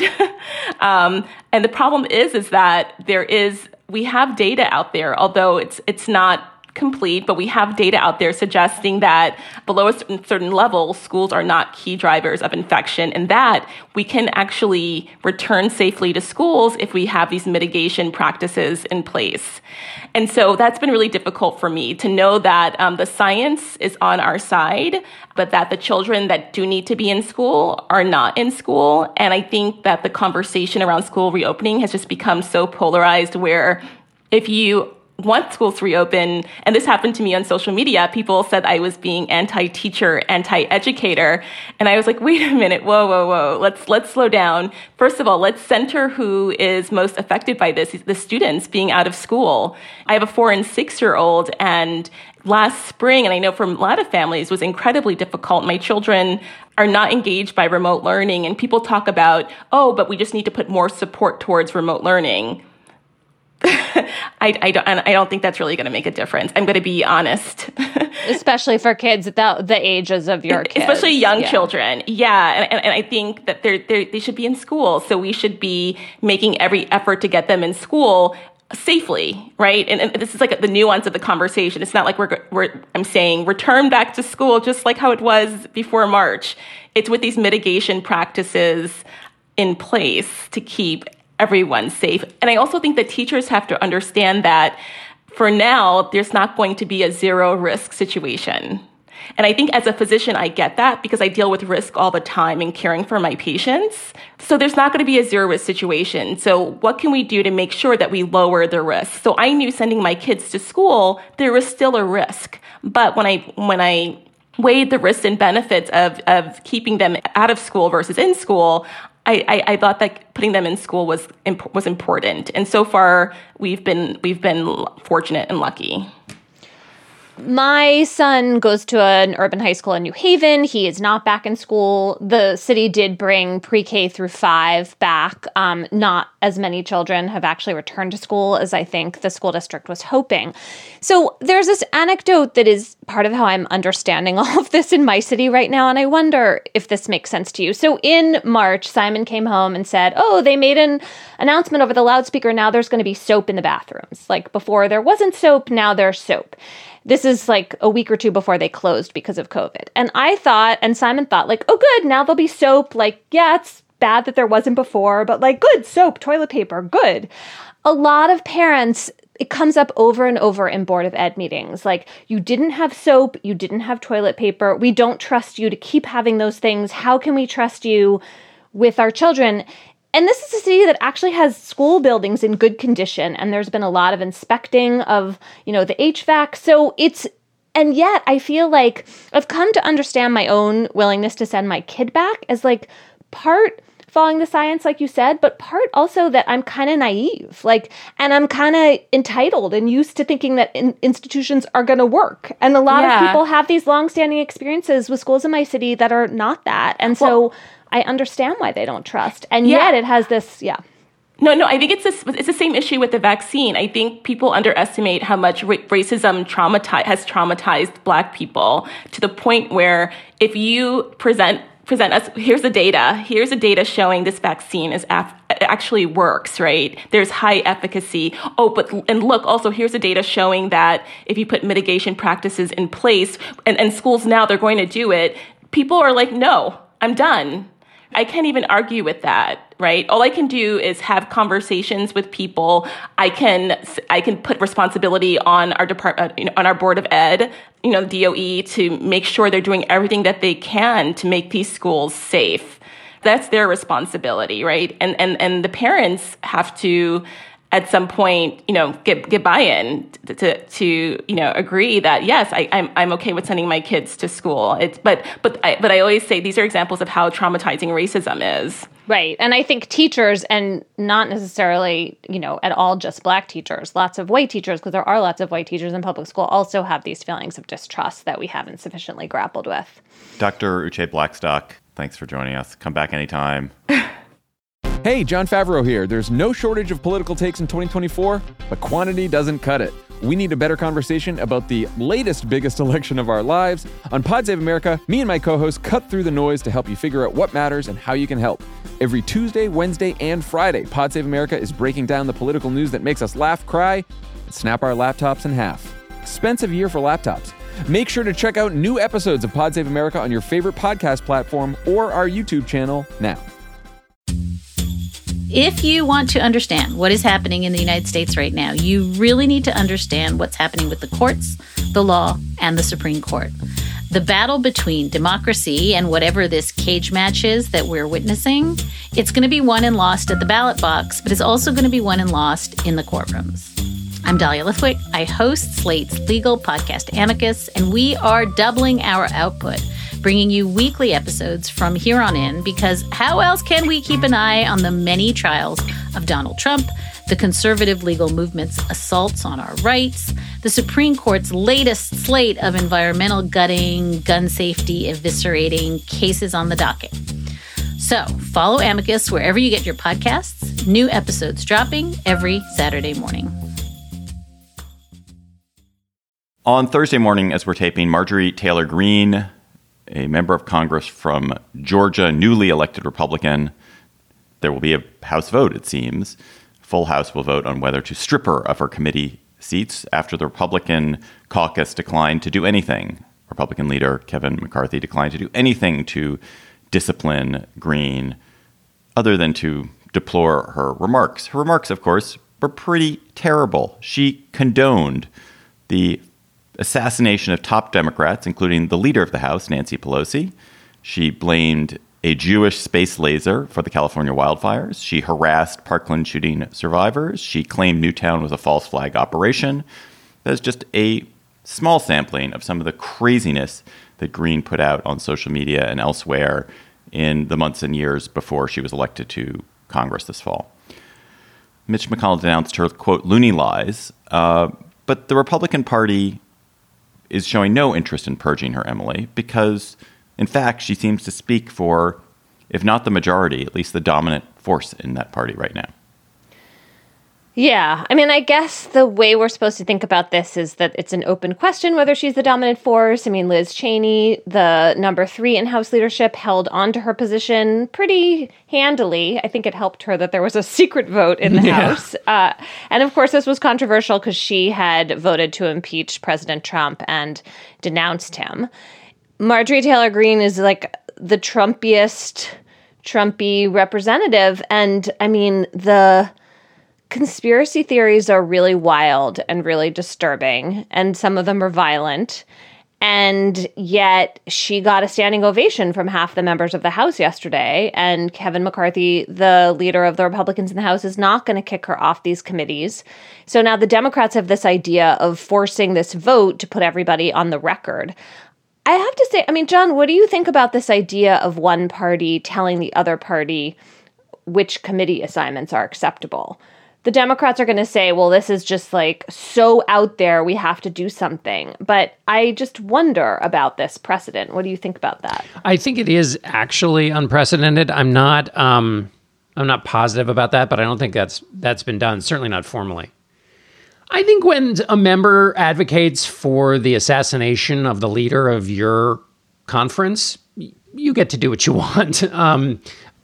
um, and the problem is, is that there is, we have data out there, although it's it's not complete, but we have data out there suggesting that below a certain, certain level, schools are not key drivers of infection, and that we can actually return safely to schools if we have these mitigation practices in place. And so that's been really difficult for me to know that um, the science is on our side, but that the children that do need to be in school are not in school. And I think that the conversation around school reopening has just become so polarized where if you want schools to reopen, and this happened to me on social media, people said I was being anti-teacher, anti-educator. And I was like, wait a minute, whoa, whoa, whoa, let's let's slow down. First of all, let's center who is most affected by this, the students being out of school. I have a four and six-year-old, and last spring, and I know for a lot of families, was incredibly difficult. My children are not engaged by remote learning, and people talk about, oh, but we just need to put more support towards remote learning. I, I, don't, I don't think that's really going to make a difference. I'm going to be honest. Especially for kids at the, the ages of your kids. Especially young yeah. children. Yeah. And, and, and I think that they're, they're, they should be in school. So we should be making every effort to get them in school safely, right? And, and this is like the nuance of the conversation. It's not like we're, we're, I'm saying return back to school just like how it was before March. It's with these mitigation practices in place to keep everyone safe. And I also think that teachers have to understand that for now, there's not going to be a zero risk situation. And I think as a physician, I get that because I deal with risk all the time in caring for my patients. So there's not going to be a zero risk situation. So what can we do to make sure that we lower the risk? So I knew sending my kids to school, there was still a risk. But when I, when I weighed the risks and benefits of, of keeping them out of school versus in school, I, I, I thought that putting them in school was imp- was important, and so far we've been we've been fortunate and lucky. My son goes to an urban high school in New Haven. He is not back in school. The city did bring pre-K through five back. Um, not as many children have actually returned to school as I think the school district was hoping. So there's this anecdote that is part of how I'm understanding all of this in my city right now, and I wonder if this makes sense to you. So in March, Simon came home and said, oh, they made an announcement over the loudspeaker. Now there's going to be soap in the bathrooms. Like before there wasn't soap, now there's soap. This is like a week or two before they closed because of COVID. And I thought, and Simon thought, like, oh, good, now there'll be soap. Like, yeah, it's bad that there wasn't before, but like, good, soap, toilet paper, good. A lot of parents, it comes up over and over in Board of Ed meetings. Like, you didn't have soap, you didn't have toilet paper. We don't trust you to keep having those things. How can we trust you with our children? And this is a city that actually has school buildings in good condition. And there's been a lot of inspecting of, you know, the H V A C. So it's, and yet I feel like I've come to understand my own willingness to send my kid back as like part following the science, like you said, but part also that I'm kind of naive, like, and I'm kind of entitled and used to thinking that in- institutions are going to work. And a lot yeah. of people have these longstanding experiences with schools in my city that are not that. And so well, I understand why they don't trust. And yeah. yet it has this, yeah. No, no, I think it's a, it's the same issue with the vaccine. I think people underestimate how much ra- racism traumati- has traumatized Black people to the point where if you present present us, here's the data, here's the data showing this vaccine is af- actually works, right? There's high efficacy. Oh, but, and look, also here's the data showing that if you put mitigation practices in place, and, and schools now, they're going to do it, people are like, no, I'm done. I can't even argue with that, right? All I can do is have conversations with people. I can I can put responsibility on our department, you know, on our Board of Ed, you know, D O E, to make sure they're doing everything that they can to make these schools safe. That's their responsibility, right? And and and the parents have to, at some point, you know, get get buy-in to, to, to you know, agree that yes, I, I'm I'm okay with sending my kids to school. It's but but I but I always say these are examples of how traumatizing racism is. Right, and I think teachers, and not necessarily, you know, at all just Black teachers, lots of white teachers, because there are lots of white teachers in public school, also have these feelings of distrust that we haven't sufficiently grappled with. Doctor Uche Blackstock, thanks for joining us. Come back anytime. Hey, Jon Favreau here. There's no shortage of political takes in twenty twenty-four, but quantity doesn't cut it. We need a better conversation about the latest biggest election of our lives. On Pod Save America, me and my co-hosts cut through the noise to help you figure out what matters and how you can help. Every Tuesday, Wednesday, and Friday, Pod Save America is breaking down the political news that makes us laugh, cry, and snap our laptops in half. Expensive year for laptops. Make sure to check out new episodes of Pod Save America on your favorite podcast platform or our YouTube channel now. If you want to understand what is happening in the United States right now, you really need to understand what's happening with the courts, the law, and the Supreme Court. The battle between democracy and whatever this cage match is that we're witnessing, it's going to be won and lost at the ballot box, but it's also going to be won and lost in the courtrooms. I'm Dahlia Lithwick. I host Slate's legal podcast Amicus, and we are doubling our output, bringing you weekly episodes from here on in, because how else can we keep an eye on the many trials of Donald Trump, the conservative legal movement's assaults on our rights, the Supreme Court's latest slate of environmental gutting, gun safety eviscerating cases on the docket. So follow Amicus wherever you get your podcasts. New episodes dropping every Saturday morning. On Thursday morning, as we're taping, Marjorie Taylor Greene, a member of Congress from Georgia, newly elected Republican. There will be a House vote, it seems. Full House will vote on whether to strip her of her committee seats after the Republican caucus declined to do anything. Republican leader Kevin McCarthy declined to do anything to discipline Greene other than to deplore her remarks. Her remarks, of course, were pretty terrible. She condoned the assassination of top Democrats, including the leader of the House, Nancy Pelosi. She blamed a Jewish space laser for the California wildfires. She harassed Parkland shooting survivors. She claimed Newtown was a false flag operation. That's just a small sampling of some of the craziness that Greene put out on social media and elsewhere in the months and years before she was elected to Congress this fall. Mitch McConnell denounced her, quote, loony lies. Uh, but the Republican Party is showing no interest in purging her Emily because, in fact, she seems to speak for, if not the majority, at least the dominant force in that party right now. Yeah. I mean, I guess the way we're supposed to think about this is that it's an open question whether she's the dominant force. I mean, Liz Cheney, the number three in House leadership, held on to her position pretty handily. I think it helped her that there was a secret vote in the yeah. House. Uh, and of course, this was controversial because she had voted to impeach President Trump and denounced him. Marjorie Taylor Greene is like the Trumpiest, Trumpy representative. And I mean, the conspiracy theories are really wild and really disturbing, and some of them are violent. And yet she got a standing ovation from half the members of the House yesterday. And Kevin McCarthy, the leader of the Republicans in the House, is not going to kick her off these committees. So now the Democrats have this idea of forcing this vote to put everybody on the record. I have to say, I mean, John, what do you think about this idea of one party telling the other party which committee assignments are acceptable? The Democrats are going to say, well, this is just like so out there, we have to do something. But I just wonder about this precedent. What do you think about that? I think it is actually unprecedented. I'm not um, I'm not positive about that, but I don't think that's that's been done, certainly not formally. I think when a member advocates for the assassination of the leader of your conference, you get to do what you want. Um,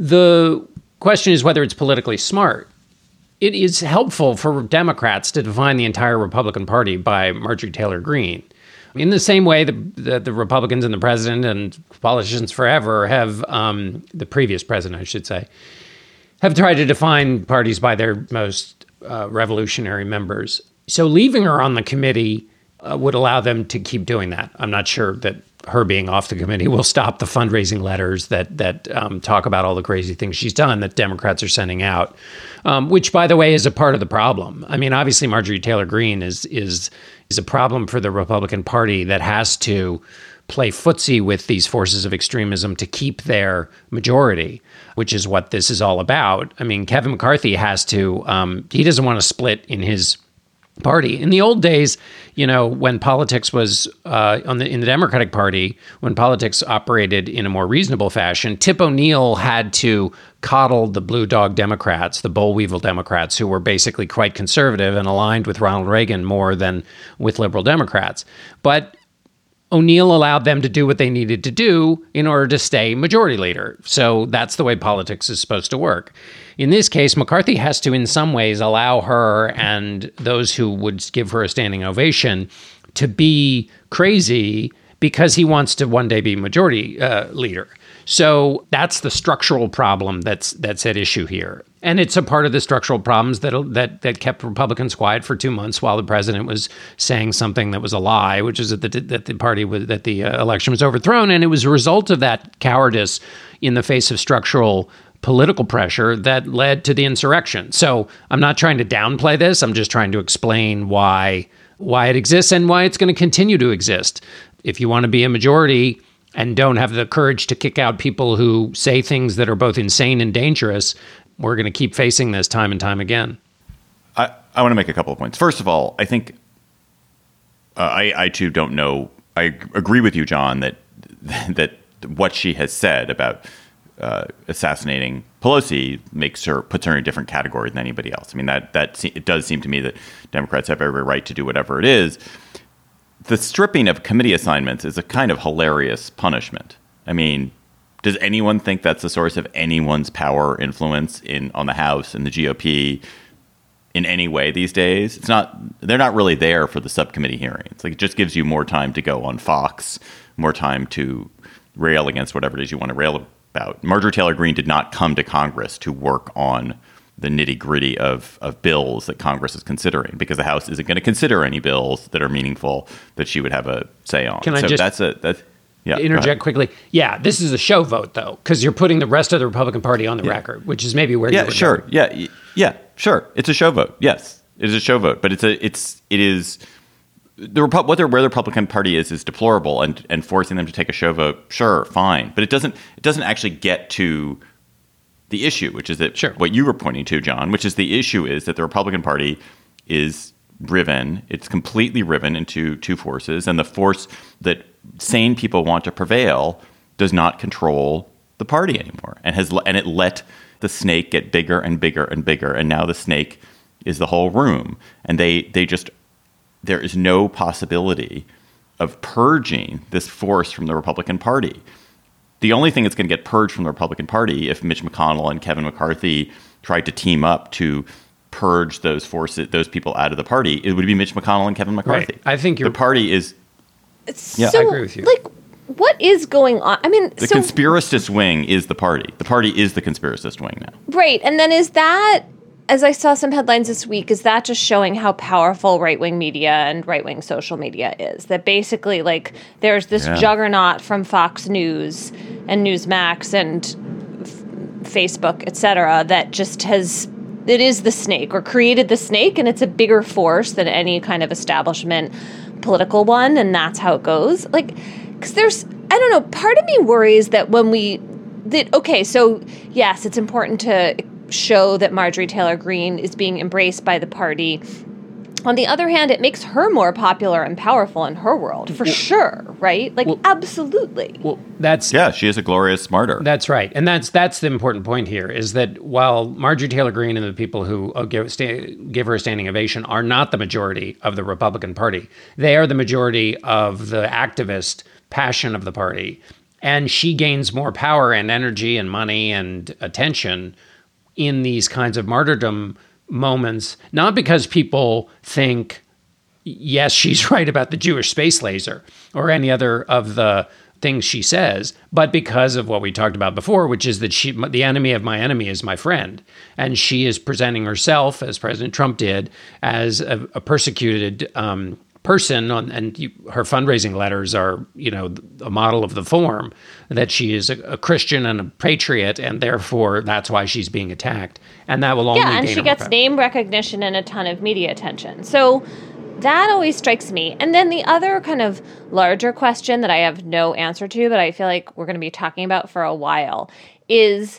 the question is whether it's politically smart. It is helpful for Democrats to define the entire Republican Party by Marjorie Taylor Greene. In the same way that the, the Republicans and the president and politicians forever have, um, the previous president, I should say, have tried to define parties by their most uh, revolutionary members. So leaving her on the committee uh, would allow them to keep doing that. I'm not sure that her being off the committee will stop the fundraising letters that that um, talk about all the crazy things she's done that Democrats are sending out, um, which, by the way, is a part of the problem. I mean, obviously, Marjorie Taylor Greene is is is a problem for the Republican Party that has to play footsie with these forces of extremism to keep their majority, which is what this is all about. I mean, Kevin McCarthy has to, um, he doesn't want to split in his party. In the old days, you know, when politics was uh, on the in the Democratic Party, when politics operated in a more reasonable fashion, Tip O'Neill had to coddle the Blue Dog Democrats, the Boll Weevil Democrats, who were basically quite conservative and aligned with Ronald Reagan more than with liberal Democrats. But O'Neill allowed them to do what they needed to do in order to stay majority leader. So that's the way politics is supposed to work. In this case, McCarthy has to, in some ways, allow her and those who would give her a standing ovation to be crazy because he wants to one day be majority uh, leader. So that's the structural problem that's that's at issue here. And it's a part of the structural problems that that that kept Republicans quiet for two months while the president was saying something that was a lie, which is that the, that the party was, that the uh, election was overthrown. And it was a result of that cowardice in the face of structural political pressure that led to the insurrection. So I'm not trying to downplay this. I'm just trying to explain why why it exists and why it's going to continue to exist. If you want to be a majority and don't have the courage to kick out people who say things that are both insane and dangerous, we're going to keep facing this time and time again. I, I want to make a couple of points. First of all, I think uh, I, I too don't know. I agree with you, John, that that what she has said about uh, assassinating Pelosi makes her puts her in a different category than anybody else. I mean, that that it does seem to me that Democrats have every right to do whatever it is. The stripping of committee assignments is a kind of hilarious punishment. I mean, does anyone think that's the source of anyone's power or influence in on the House and the G O P in any way these days? It's not. They're not really there for the subcommittee hearings. Like, it just gives you more time to go on Fox, more time to rail against whatever it is you want to rail about. Marjorie Taylor Greene did not come to Congress to work on the nitty gritty of, of bills that Congress is considering, because the House isn't going to consider any bills that are meaningful that she would have a say on. Can I so just that's a that's yeah. interject quickly? Yeah, this is a show vote though, because you're putting the rest of the Republican Party on the yeah. record, which is maybe where yeah you would sure go. yeah yeah sure it's a show vote. Yes, it is a show vote, but it's a it's it is the Repu- what the where the Republican Party is is deplorable, and and forcing them to take a show vote, sure, fine, but it doesn't it doesn't actually get to the issue, which is that sure. what you were pointing to, John, which is the issue is that the Republican Party is riven. It's completely riven into two forces. And the force that sane people want to prevail does not control the party anymore. And has and it let the snake get bigger and bigger and bigger. And now the snake is the whole room. And they they just, there is no possibility of purging this force from the Republican Party. The only thing that's going to get purged from the Republican Party, if Mitch McConnell and Kevin McCarthy tried to team up to purge those forces, those people out of the party, it would be Mitch McConnell and Kevin McCarthy. Right. I think you're, the party is. Yeah, I agree with you. Like, what is going on? I mean, the so, conspiracist wing is the party. The party is the conspiracist wing now. Right, and then is that, as I saw some headlines this week, is that just showing how powerful right-wing media and right-wing social media is? That basically, like, there's this yeah. juggernaut from Fox News and Newsmax and f- Facebook, et cetera, that just has, it is the snake, or created the snake, and it's a bigger force than any kind of establishment political one, and that's how it goes. Like, because there's, I don't know, part of me worries that when we, that, okay, so yes, it's important to show that Marjorie Taylor Greene is being embraced by the party. On the other hand, it makes her more popular and powerful in her world, for well, sure, right? Like, well, absolutely. Well, that's yeah, she is a glorious martyr. That's right, and that's that's the important point here, is that while Marjorie Taylor Greene and the people who give, sta- give her a standing ovation are not the majority of the Republican Party, they are the majority of the activist passion of the party, and she gains more power and energy and money and attention in these kinds of martyrdom moments, not because people think, yes, she's right about the Jewish space laser or any other of the things she says, but because of what we talked about before, which is that she, the enemy of my enemy is my friend. And she is presenting herself, as President Trump did, as a, a persecuted um, person, on, and you, her fundraising letters are, you know, a model of the form, that she is a, a Christian and a patriot, and therefore that's why she's being attacked. And that will only yeah, and gain she gets power. Name recognition and a ton of media attention. So that always strikes me. And then the other kind of larger question that I have no answer to, but I feel like we're going to be talking about for a while, is,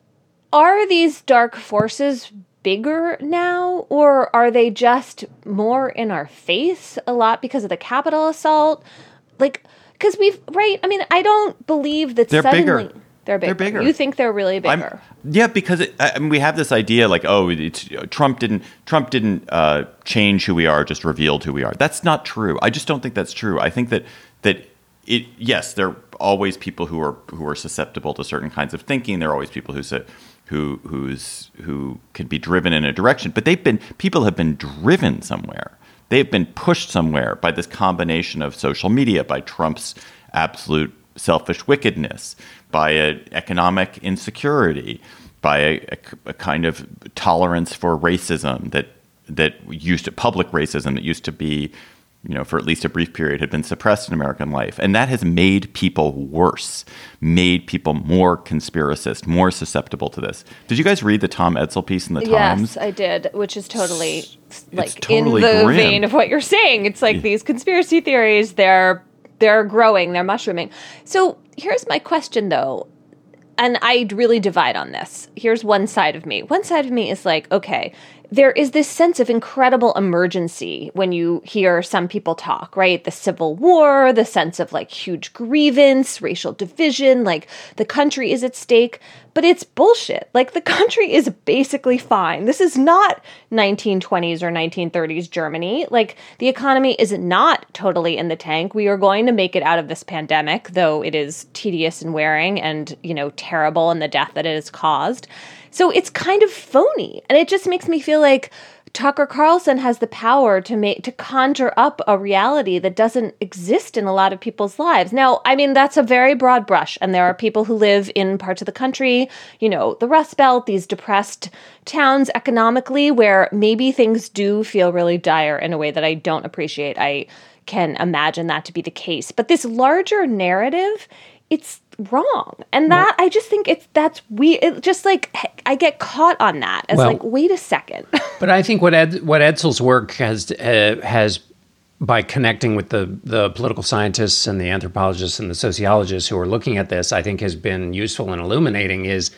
are these dark forces bigger now, or are they just more in our face a lot because of the Capitol assault? Like, because we've, right? I mean, I don't believe that they're suddenly... Bigger. They're bigger. They're bigger. You think they're really bigger? I'm, yeah, because it, I mean, we have this idea like, oh, it's, Trump didn't Trump didn't uh, change who we are, just revealed who we are. That's not true. I just don't think that's true. I think that that it. Yes, there are always people who are who are susceptible to certain kinds of thinking. There are always people who say, who who's who can be driven in a direction, but they've been people have been driven somewhere. They've been pushed somewhere by this combination of social media, by Trump's absolute selfish wickedness, by a economic insecurity, by a, a, a kind of tolerance for racism that that used to public racism that used to be, you know, for at least a brief period had been suppressed in American life. And that has made people worse, made people more conspiracist, more susceptible to this. Did you guys read the Tom Edsall piece in the Times? Yes, I did, which is totally it's like totally in the grim. vein of what you're saying. It's like yeah. these conspiracy theories, they're they're growing, they're mushrooming. So here's my question, though, and I really divide on this. Here's one side of me. One side of me is like, okay, there is this sense of incredible emergency when you hear some people talk, right? The Civil War, the sense of like huge grievance, racial division, like the country is at stake, but it's bullshit. Like the country is basically fine. This is not nineteen twenties or nineteen thirties Germany. Like the economy is not totally in the tank. We are going to make it out of this pandemic, though it is tedious and wearing and, you know, terrible in the death that it has caused. So it's kind of phony. And it just makes me feel like Tucker Carlson has the power to make to conjure up a reality that doesn't exist in a lot of people's lives. Now, I mean, that's a very broad brush. And there are people who live in parts of the country, you know, the Rust Belt, these depressed towns economically, where maybe things do feel really dire in a way that I don't appreciate. I can imagine that to be the case. But this larger narrative, it's wrong. And that, I just think it's, that's we, it just like, I get caught on that as well, like, wait a second. But I think what Ed, what Edsall's work has, uh, has by connecting with the, the political scientists and the anthropologists and the sociologists who are looking at this, I think has been useful and illuminating is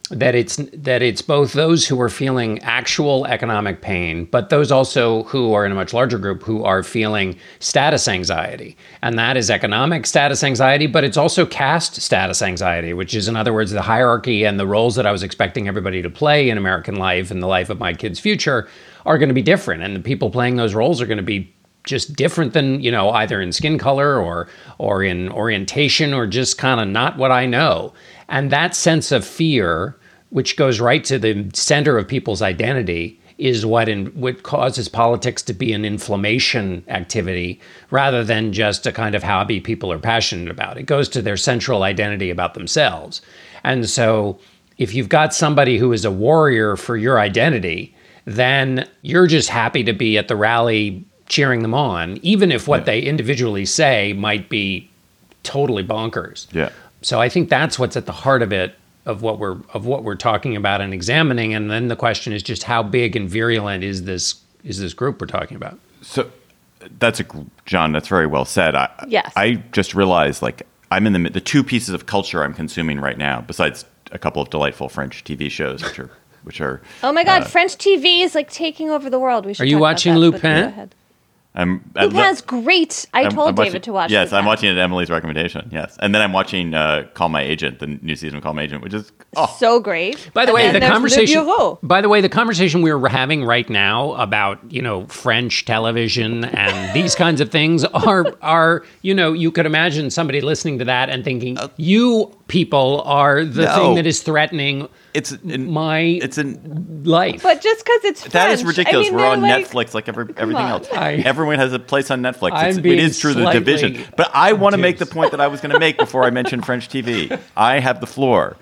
that it's that it's both those who are feeling actual economic pain, but those also who are in a much larger group who are feeling status anxiety. And that is economic status anxiety, but it's also caste status anxiety, which is, in other words, the hierarchy and the roles that I was expecting everybody to play in American life and the life of my kids' future are going to be different. And the people playing those roles are going to be just different than, you know, either in skin color or or in orientation or just kind of not what I know. And that sense of fear, which goes right to the center of people's identity, is what in what causes politics to be an inflammation activity rather than just a kind of hobby people are passionate about. It goes to their central identity about themselves. And so if you've got somebody who is a warrior for your identity, then you're just happy to be at the rally cheering them on, even if what yeah. they individually say might be totally bonkers. Yeah. So I think that's what's at the heart of it, of what we're of what we're talking about and examining. And then the question is just how big and virulent is this is this group we're talking about? So that's a John. That's very well said. I, yes. I just realized, like, I'm in the the two pieces of culture I'm consuming right now, besides a couple of delightful French T V shows, which are which are. Oh my God! Uh, French T V is like taking over the world. We should. Are you talk watching about that, Lupin? Go ahead. I'm, Lupin's I'm, great. I I'm, told I'm David watching, to watch. Yes, Lupin. I'm watching it at Emily's recommendation. Yes, and then I'm watching uh, Call My Agent, the new season of Call My Agent, which is oh. so great. By the and way, the conversation. Le by the way, the conversation we're having right now about, you know, French television and these kinds of things are are you know, you could imagine somebody listening to that and thinking, uh, you people are the no. thing that is threatening. It's in, my it's in life. But just because it's French, that is ridiculous. I mean, we're on like, Netflix like every, everything on. else. I, Everyone has a place on Netflix. It's, I'm it is true, the division. But I want to make the point that I was going to make before I mentioned French T V. I have the floor.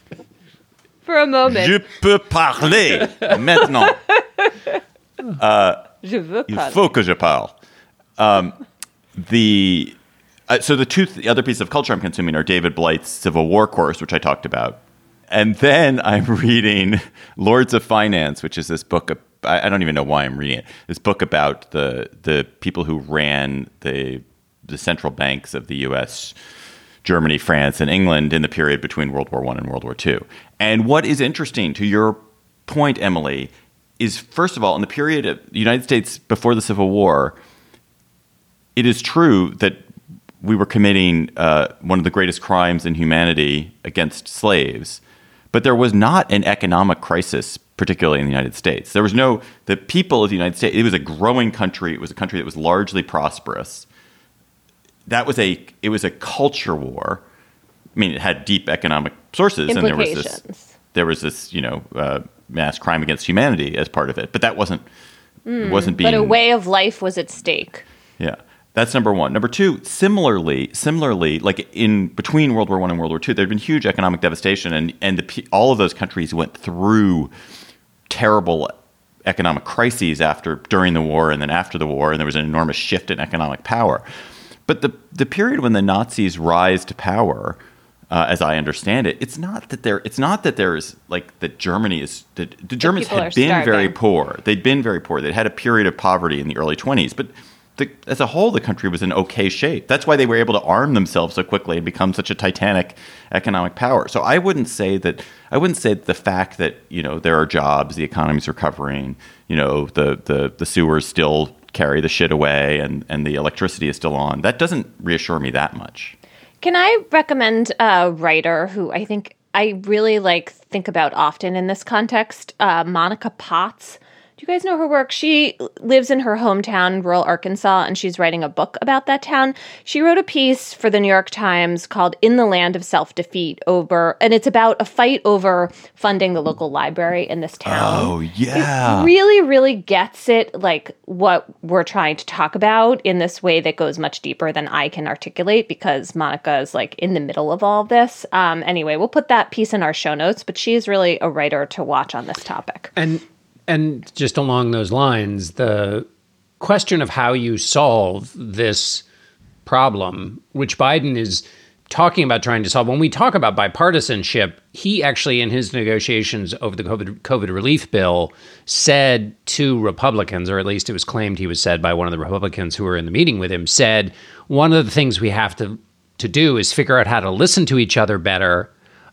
For a moment. Je peux parler maintenant. Uh, Je veux parler. Il faut que je parle. Um, the uh, so the two th- the other pieces of culture I'm consuming are David Blight's Civil War course, which I talked about. And then I'm reading Lords of Finance, which is this book. Of, I, I don't even know why I'm reading it. This book about the the people who ran the the central banks of the U S, Germany, France, and England in the period between World War One and World War Two. And what is interesting, to your point, Emily, is first of all, in the period of the United States before the Civil War, it is true that we were committing uh, one of the greatest crimes in humanity against slaves. But there was not an economic crisis, particularly in the United States. There was no, the people of the United States, it was a growing country. It was a country that was largely prosperous. That was a, it was a culture war. I mean, it had deep economic sources. And there was this, there was this, you know, uh, mass crime against humanity as part of it. But that wasn't, mm, it wasn't being. But a way of life was at stake. Yeah. That's number one. Number two, similarly, similarly, like in between World War One and World War Two, there had been huge economic devastation, and and the, all of those countries went through terrible economic crises after, during the war, and then after the war, and there was an enormous shift in economic power. But the the period when the Nazis rise to power, uh, as I understand it, it's not that there, it's not that there is like that Germany is that the Germans had been starving. very poor. They'd been very poor. They'd had a period of poverty in the early twenties, but. The, as a whole, the country was in okay shape. That's why they were able to arm themselves so quickly and become such a titanic economic power. So I wouldn't say that I wouldn't say that the fact that, you know, there are jobs, the economy's recovering, you know, the the, the sewers still carry the shit away, and, and the electricity is still on. That doesn't reassure me that much. Can I recommend a writer who I think I really like think about often in this context? Uh, Monica Potts. Do you guys know her work? She lives in her hometown, rural Arkansas, and she's writing a book about that town. She wrote a piece for the New York Times called In the Land of Self-Defeat over, and it's about a fight over funding the local library in this town. Oh, yeah. It really, really gets it, like what we're trying to talk about in this way that goes much deeper than I can articulate, because Monica is like in the middle of all of this. Um, anyway, we'll put that piece in our show notes, but she is really a writer to watch on this topic. And And just along those lines, the question of how you solve this problem, which Biden is talking about trying to solve, when we talk about bipartisanship, he actually, in his negotiations over the COVID, COVID relief bill, said to Republicans, or at least it was claimed he was said by one of the Republicans who were in the meeting with him, said, one of the things we have to, to do is figure out how to listen to each other better,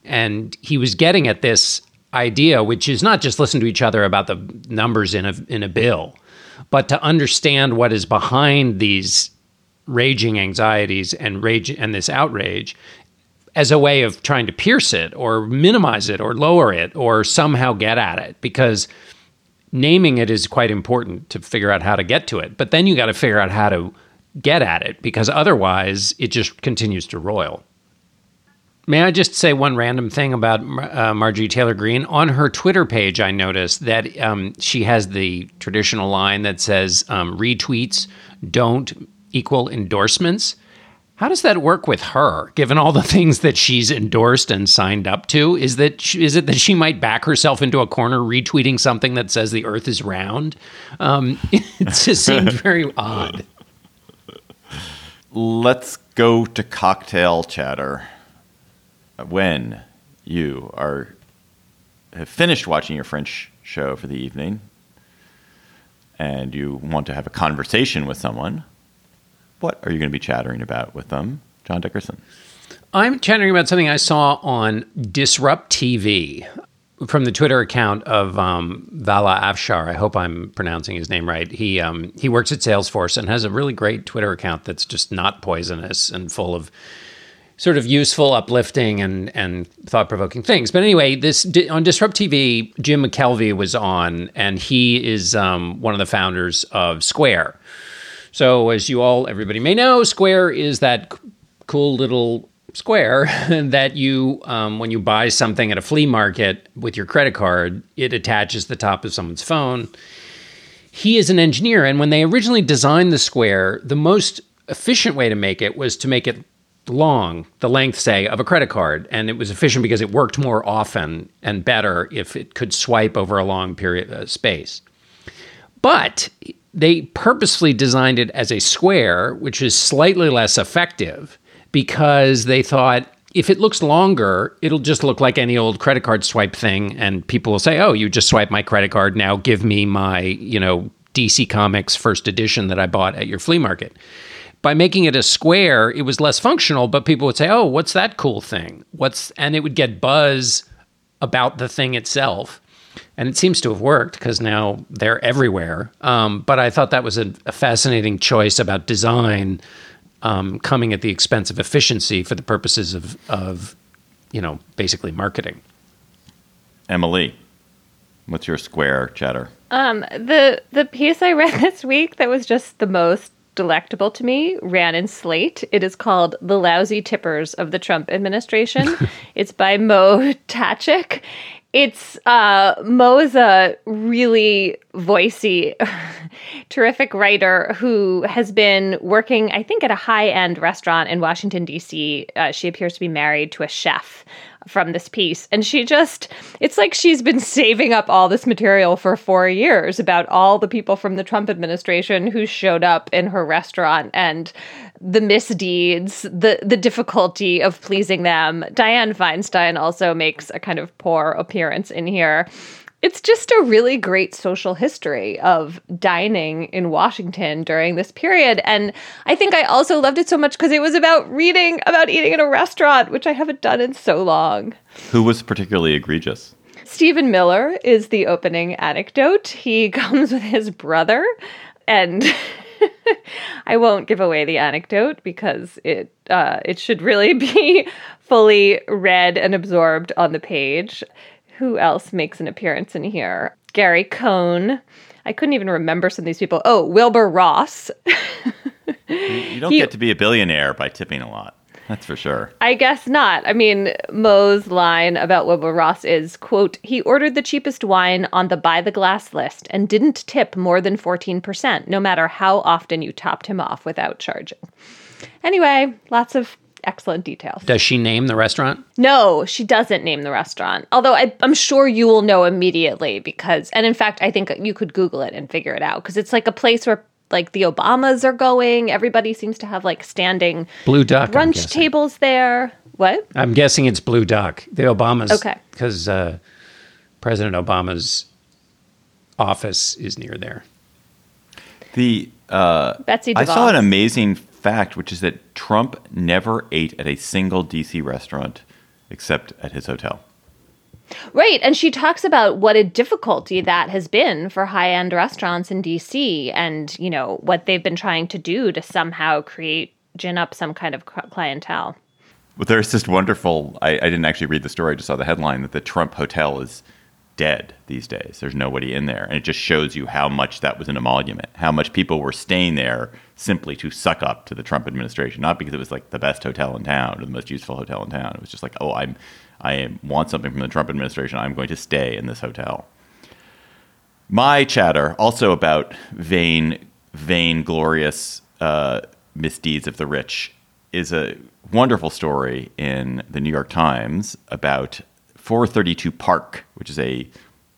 And he was getting at this idea, which is not just listen to each other about the numbers in a in a bill, but to understand what is behind these raging anxieties and rage and this outrage as a way of trying to pierce it or minimize it or lower it or somehow get at it, because naming it is quite important to figure out how to get to it. But then you got to figure out how to get at it, because otherwise it just continues to roil. May I just say one random thing about uh, Marjorie Taylor Greene? On her Twitter page, I noticed that um, she has the traditional line that says um, retweets don't equal endorsements. How does that work with her, given all the things that she's endorsed and signed up to? Is that she, is it that she might back herself into a corner retweeting something that says the earth is round? Um, it just seemed very odd. Let's go to cocktail chatter. When you are have finished watching your French show for the evening and you want to have a conversation with someone, what are you going to be chattering about with them, John Dickerson? I'm chattering about something I saw on Disrupt T V from the Twitter account of um, Vala Afshar. I hope I'm pronouncing his name right. He um, he works at Salesforce and has a really great Twitter account that's just not poisonous and full of sort of useful, uplifting, and and thought-provoking things. But anyway, this on Disrupt T V, Jim McKelvey was on, and he is um, one of the founders of Square. So as you all, everybody may know, Square is that c- cool little square that you, um, when you buy something at a flea market with your credit card, it attaches the top of someone's phone. He is an engineer, and when they originally designed the Square, the most efficient way to make it was to make it long, the length, say, of a credit card. And it was efficient because it worked more often and better if it could swipe over a long period of space. But they purposefully designed it as a square, which is slightly less effective, because they thought if it looks longer, it'll just look like any old credit card swipe thing. And people will say, oh, you just swiped my credit card. Now give me my, you know, D C Comics first edition that I bought at your flea market. By making it a square, it was less functional, but people would say, oh, what's that cool thing? What's and it would get buzz about the thing itself. And it seems to have worked because now they're everywhere. Um, but I thought that was a, a fascinating choice about design um, coming at the expense of efficiency for the purposes of, of, you know, basically marketing. Emily, what's your Square chatter? Um, the the piece I read this week that was just the most delectable to me ran in Slate. It is called The Lousy Tippers of the Trump Administration. It's by Mo Tachik. It's uh, Mo's a really voicey, terrific writer who has been working, I think, at a high-end restaurant in Washington, D C. Uh, she appears to be married to a chef from this piece. And she just, it's like she's been saving up all this material for four years about all the people from the Trump administration who showed up in her restaurant and the misdeeds, the the difficulty of pleasing them. Dianne Feinstein also makes a kind of poor appearance in here. It's just a really great social history of dining in Washington during this period. And I think I also loved it so much because it was about reading about eating in a restaurant, which I haven't done in so long. Who was particularly egregious? Stephen Miller is the opening anecdote. He comes with his brother, and I won't give away the anecdote because it uh, it should really be fully read and absorbed on the page. Who else makes an appearance in here? Gary Cohn. I couldn't even remember some of these people. Oh, Wilbur Ross. you, you don't he, get to be a billionaire by tipping a lot. That's for sure. I guess not. I mean, Mo's line about Wilbur Ross is, quote, he ordered the cheapest wine on the buy the glass list and didn't tip more than fourteen percent, no matter how often you topped him off without charging. Anyway, lots of excellent details. Does she name the restaurant? No, she doesn't name the restaurant. Although I, I'm sure you will know immediately because, and in fact, I think you could Google it and figure it out because it's like a place where like the Obamas are going. Everybody seems to have like standing Blue Duck brunch tables there. What? I'm guessing it's Blue Duck. The Obamas. Okay. Because uh, President Obama's office is near there. The uh, Betsy I DeVos. saw an amazing fact, which is that Trump never ate at a single D C restaurant except at his hotel. Right. And she talks about what a difficulty that has been for high-end restaurants in D C and, you know, what they've been trying to do to somehow create, gin up some kind of clientele. But there's this wonderful, I, I didn't actually read the story, I just saw the headline that the Trump Hotel is dead these days. There's nobody in there. And it just shows you how much that was an emolument, how much people were staying there simply to suck up to the Trump administration, not because it was like the best hotel in town or the most useful hotel in town. It was just like, oh, I'm, I want something from the Trump administration. I'm going to stay in this hotel. My chatter, also about vain, vain, glorious uh, misdeeds of the rich, is a wonderful story in the New York Times about four thirty-two Park, which is a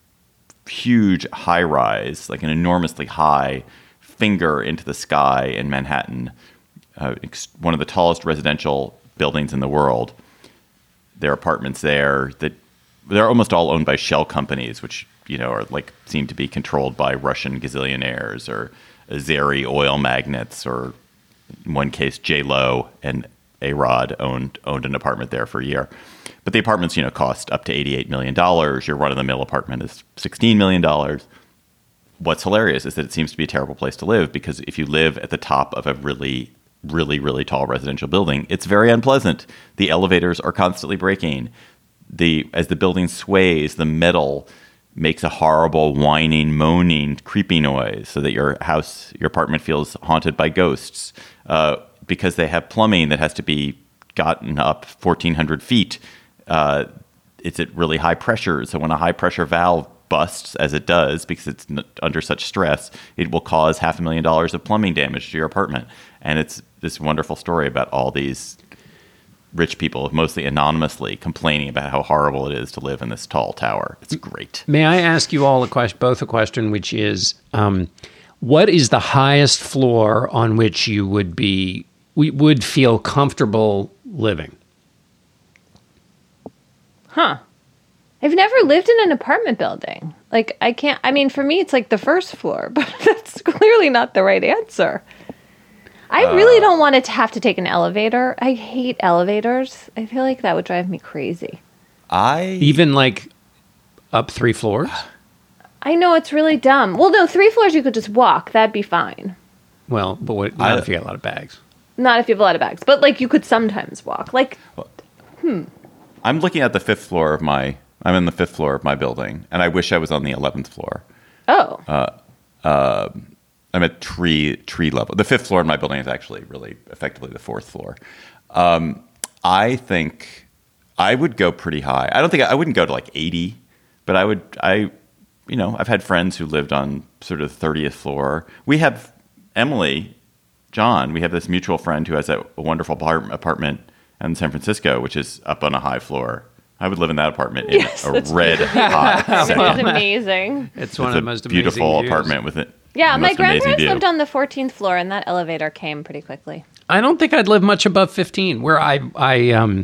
huge high-rise, like an enormously high finger into the sky in Manhattan, uh, one of the tallest residential buildings in the world. There are apartments there that they're almost all owned by shell companies, which, you know, are like seem to be controlled by Russian gazillionaires or Azeri oil magnates, or in one case, J-Lo and A-Rod owned owned an apartment there for a year. But the apartments, you know, cost up to eighty-eight million dollars. Your run-of-the-mill apartment is sixteen million dollars. What's hilarious is that it seems to be a terrible place to live, because if you live at the top of a really, really, really tall residential building, it's very unpleasant. The elevators are constantly breaking. The as the building sways, the metal makes a horrible whining, moaning, creepy noise, so that your house, your apartment feels haunted by ghosts, uh, because they have plumbing that has to be gotten up fourteen hundred feet. Uh, it's at really high pressure. So when a high pressure valve busts, as it does, because it's n- under such stress, it will cause half a million dollars of plumbing damage to your apartment. And it's this wonderful story about all these rich people, mostly anonymously, complaining about how horrible it is to live in this tall tower. It's great. May I ask you all a question, both a question, which is, um, what is the highest floor on which you would be, we would feel comfortable living? Huh. I've never lived in an apartment building. Like, I can't, I mean, for me, it's like the first floor, but that's clearly not the right answer. I uh, really don't want to have to take an elevator. I hate elevators. I feel like that would drive me crazy. I Even like up three floors? I know, it's really dumb. Well, no, three floors you could just walk. That'd be fine. Well, but what, not I, if you got a lot of bags. Not if you have a lot of bags. But, like, you could sometimes walk. Like, well, hmm. I'm looking at the fifth floor of my, I'm in the fifth floor of my building, and I wish I was on the eleventh floor. Oh. Uh, uh, I'm at tree tree level. The fifth floor of my building is actually really effectively the fourth floor. Um, I think I would go pretty high. I don't think I, I wouldn't go to like eighty, but I would, I, you know, I've had friends who lived on sort of the thirtieth floor. We have Emily, John, we have this mutual friend who has a, a wonderful bar- apartment in San Francisco, which is up on a high floor. I would live in that apartment in yes, a red hot second. It's amazing. It's, it's one of the most beautiful amazing apartment with it. Yeah, my grandparents lived on the fourteenth floor, and that elevator came pretty quickly. I don't think I'd live much above fifteen. Where I, I, um,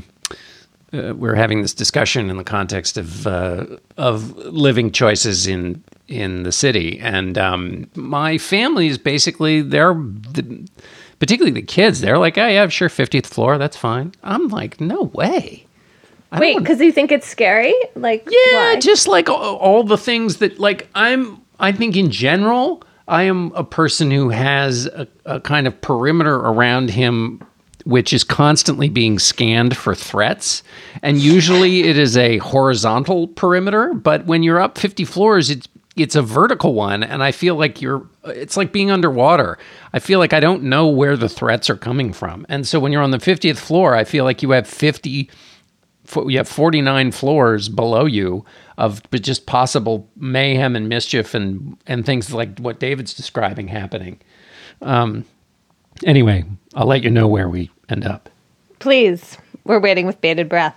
uh, we're having this discussion in the context of uh, of living choices in in the city, and um, my family is basically they're. The, Particularly the kids, they're like, oh, yeah, sure, fiftieth floor, that's fine. I'm like, no way. I Wait, because you think it's scary? Like, yeah, why? just like all, all the things that, like, I'm, I think in general, I am a person who has a, a kind of perimeter around him, which is constantly being scanned for threats. And usually it is a horizontal perimeter, but when you're up fifty floors, it's It's a vertical one, and I feel like you're, it's like being underwater. I feel like I don't know where the threats are coming from. And so when you're on the fiftieth floor, I feel like you have fifty, you have forty-nine floors below you of just possible mayhem and mischief and, and things like what David's describing happening. Um, anyway, I'll let you know where we end up. Please. We're waiting with bated breath.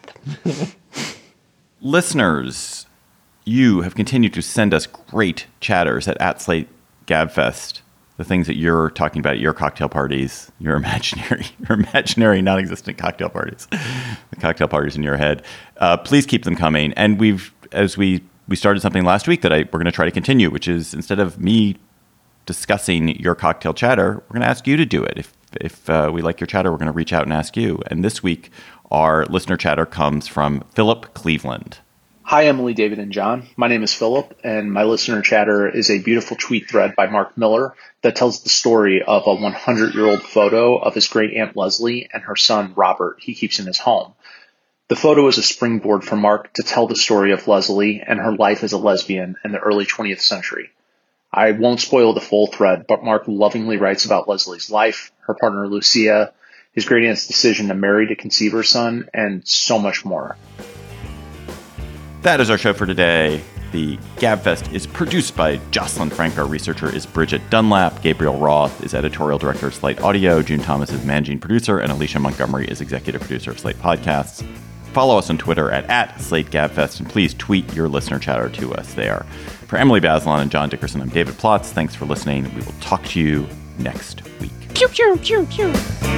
Listeners, you have continued to send us great chatters at, at Slate Gabfest. The things that you're talking about at your cocktail parties, your imaginary, your imaginary non-existent cocktail parties, the cocktail parties in your head. Uh, please keep them coming. And we've, as we, we started something last week that I, we're going to try to continue, which is instead of me discussing your cocktail chatter, we're going to ask you to do it. If if uh, we like your chatter, we're going to reach out and ask you. And this week, our listener chatter comes from Philip Cleveland. Hi, Emily, David, and John. My name is Philip, and my listener chatter is a beautiful tweet thread by Mark Miller that tells the story of a hundred-year-old photo of his great-aunt Leslie and her son, Robert, he keeps in his home. The photo is a springboard for Mark to tell the story of Leslie and her life as a lesbian in the early twentieth century. I won't spoil the full thread, but Mark lovingly writes about Leslie's life, her partner Lucia, his great-aunt's decision to marry to conceive her son, and so much more. That is our show for today. The GabFest is produced by Jocelyn Frank. Our researcher is Bridget Dunlap. Gabriel Roth is editorial director of Slate Audio. June Thomas is managing producer. And Alicia Montgomery is executive producer of Slate Podcasts. Follow us on Twitter at, at SlateGabFest. And please tweet your listener chatter to us there. For Emily Bazelon and John Dickerson, I'm David Plotz. Thanks for listening. We will talk to you next week. Pew, pew, pew, pew.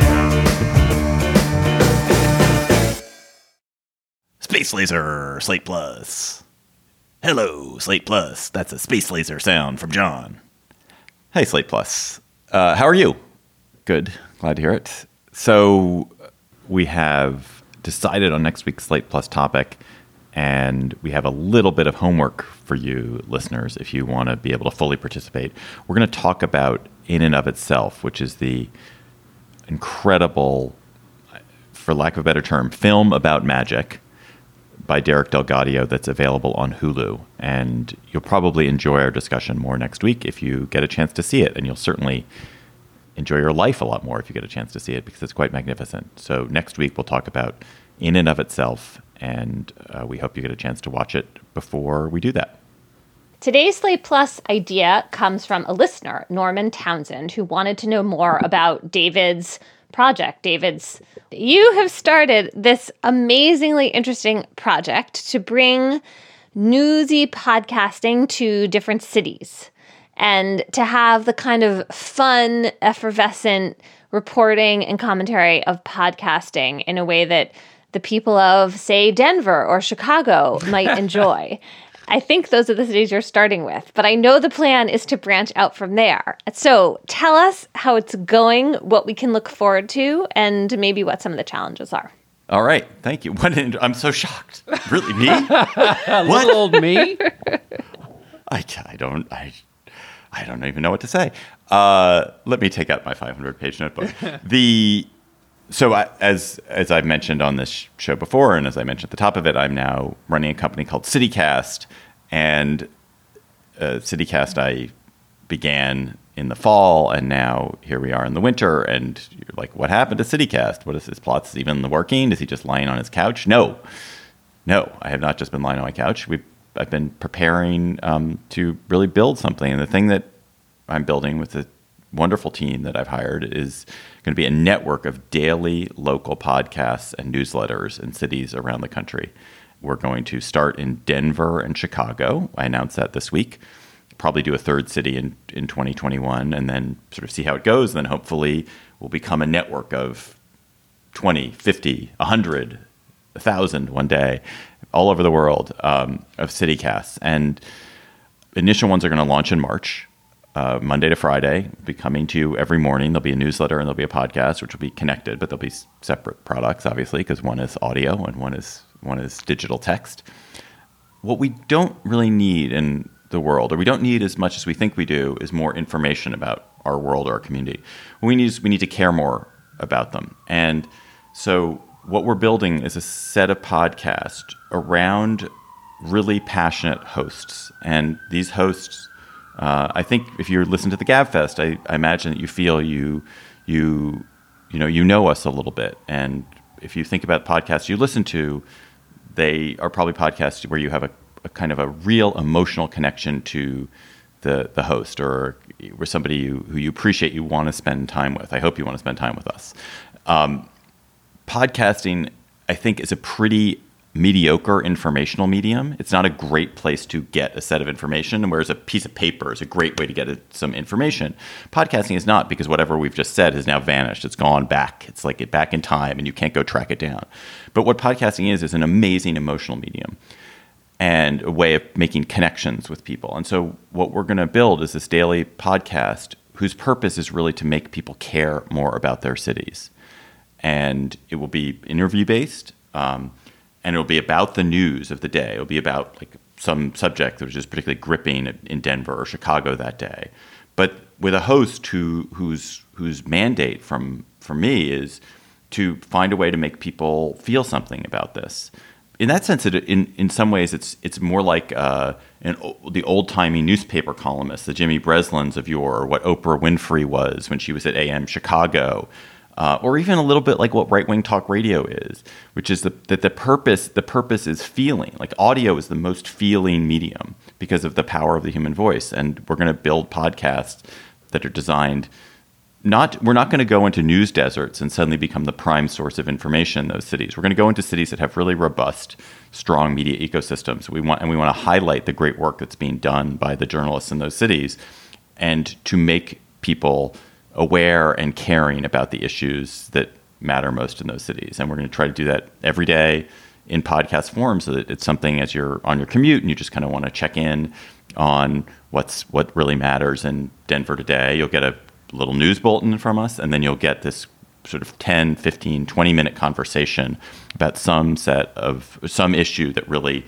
Space Laser, Slate Plus. Hello, Slate Plus. That's a Space Laser sound from John. Hey, Slate Plus. Uh, how are you? Good. Glad to hear it. So we have decided on next week's Slate Plus topic, and we have a little bit of homework for you listeners if you want to be able to fully participate. We're going to talk about In and of Itself, which is the incredible, for lack of a better term, film about magic by Derek DelGaudio that's available on Hulu. And you'll probably enjoy our discussion more next week if you get a chance to see it. And you'll certainly enjoy your life a lot more if you get a chance to see it because it's quite magnificent. So next week we'll talk about In and of Itself, and uh, we hope you get a chance to watch it before we do that. Today's Slate Plus idea comes from a listener, Norman Townsend, who wanted to know more about David's project. David's, you have started this amazingly interesting project to bring newsy podcasting to different cities and to have the kind of fun, effervescent reporting and commentary of podcasting in a way that the people of, say, Denver or Chicago might enjoy. I think those are the cities you're starting with, but I know the plan is to branch out from there. So tell us how it's going, what we can look forward to, and maybe what some of the challenges are. All right. Thank you. What an, I'm so shocked. Really? Me? Little old me? I, I don't I I don't even know what to say. Uh, let me take out my five hundred page notebook. the So I, as as I've mentioned on this show before, and as I mentioned at the top of it, I'm now running a company called CityCast. And uh, CityCast I began in the fall, and now here we are in the winter. And you're like, what happened to CityCast? What is his plots even working? Is he just lying on his couch? No. No, I have not just been lying on my couch. We've, I've been preparing um, to really build something. And the thing that I'm building with a wonderful team that I've hired is going to be a network of daily local podcasts and newsletters in cities around the country. We're going to start in Denver and Chicago. I announced that this week. Probably do a third city in, in twenty twenty-one and then sort of see how it goes. Then hopefully we'll become a network of twenty, fifty, one hundred, one thousand one day all over the world um, of CityCasts. And initial ones are going to launch in March. Uh, Monday to Friday, be coming to you every morning. There'll be a newsletter and there'll be a podcast, which will be connected, but they'll be separate products, obviously, because one is audio and one is one is digital text. What we don't really need in the world, or we don't need as much as we think we do, is more information about our world or our community. What we need is we need to care more about them. And so what we're building is a set of podcasts around really passionate hosts. And these hosts, Uh, I think if you listen to the GabFest, I, I imagine that you feel you, you, you know, you know us a little bit. And if you think about podcasts you listen to, they are probably podcasts where you have a, a kind of a real emotional connection to the the host, or where somebody you, who you appreciate, you want to spend time with. I hope you want to spend time with us. Um, podcasting, I think, is a pretty mediocre informational medium. It's not a great place to get a set of information, whereas a piece of paper is a great way to get a, some information. Podcasting is not, because whatever we've just said has now vanished. It's gone back. It's like it back in time, and you can't go track it down. But what podcasting is, is an amazing emotional medium and a way of making connections with people. And so what we're going to build is this daily podcast whose purpose is really to make people care more about their cities. And it will be interview-based, um, and it'll be about the news of the day. It'll be about like some subject that was just particularly gripping in Denver or Chicago that day. But with a host who whose whose mandate from from me is to find a way to make people feel something about this. In that sense, it, in in some ways, it's it's more like uh, an, the old-timey newspaper columnists, the Jimmy Breslins of yore, or what Oprah Winfrey was when she was at A M Chicago, uh, or even a little bit like what right-wing talk radio is, which is the, that the purpose the purpose is feeling. Like audio is the most feeling medium because of the power of the human voice, and we're going to build podcasts that are designed. Not, we're not going to go into news deserts and suddenly become the prime source of information in those cities. We're going to go into cities that have really robust, strong media ecosystems. We want, and we want to highlight the great work that's being done by the journalists in those cities, and to make people aware and caring about the issues that matter most in those cities. And we're going to try to do that every day in podcast form, so that it's something as you're on your commute and you just kind of want to check in on what's what really matters in Denver today. You'll get a little news bulletin from us, and then you'll get this sort of ten, fifteen, twenty minute conversation about some set of some issue that really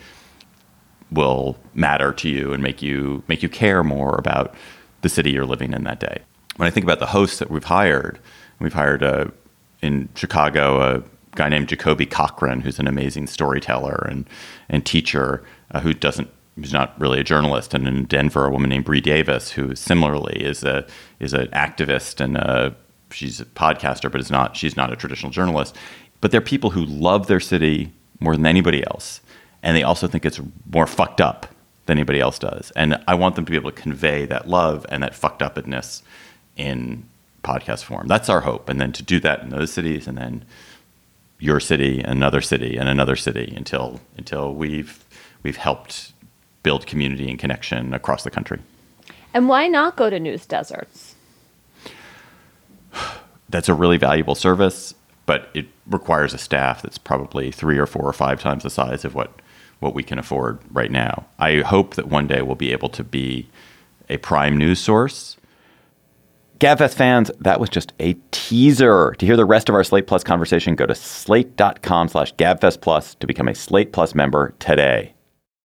will matter to you and make you make you care more about the city you're living in that day. When I think about the hosts that we've hired, we've hired a, in Chicago a guy named Jacoby Cochran, who's an amazing storyteller and and teacher uh, who doesn't who's not really a journalist, and in Denver, a woman named Bree Davis, who similarly is a is an activist and a, she's a podcaster, but is not she's not a traditional journalist. But they're people who love their city more than anybody else, and they also think it's more fucked up than anybody else does. And I want them to be able to convey that love and that fucked upness in podcast form. That's our hope, and then to do that in those cities, and then your city, another city, and another city until until we've we've helped build community and connection across the country. And why not go to news deserts? That's a really valuable service, but it requires a staff that's probably three or four or five times the size of what, what we can afford right now. I hope that one day we'll be able to be a prime news source. GabFest fans, that was just a teaser. To hear the rest of our Slate Plus conversation, go to slate.com slash GabFest Plus to become a Slate Plus member today.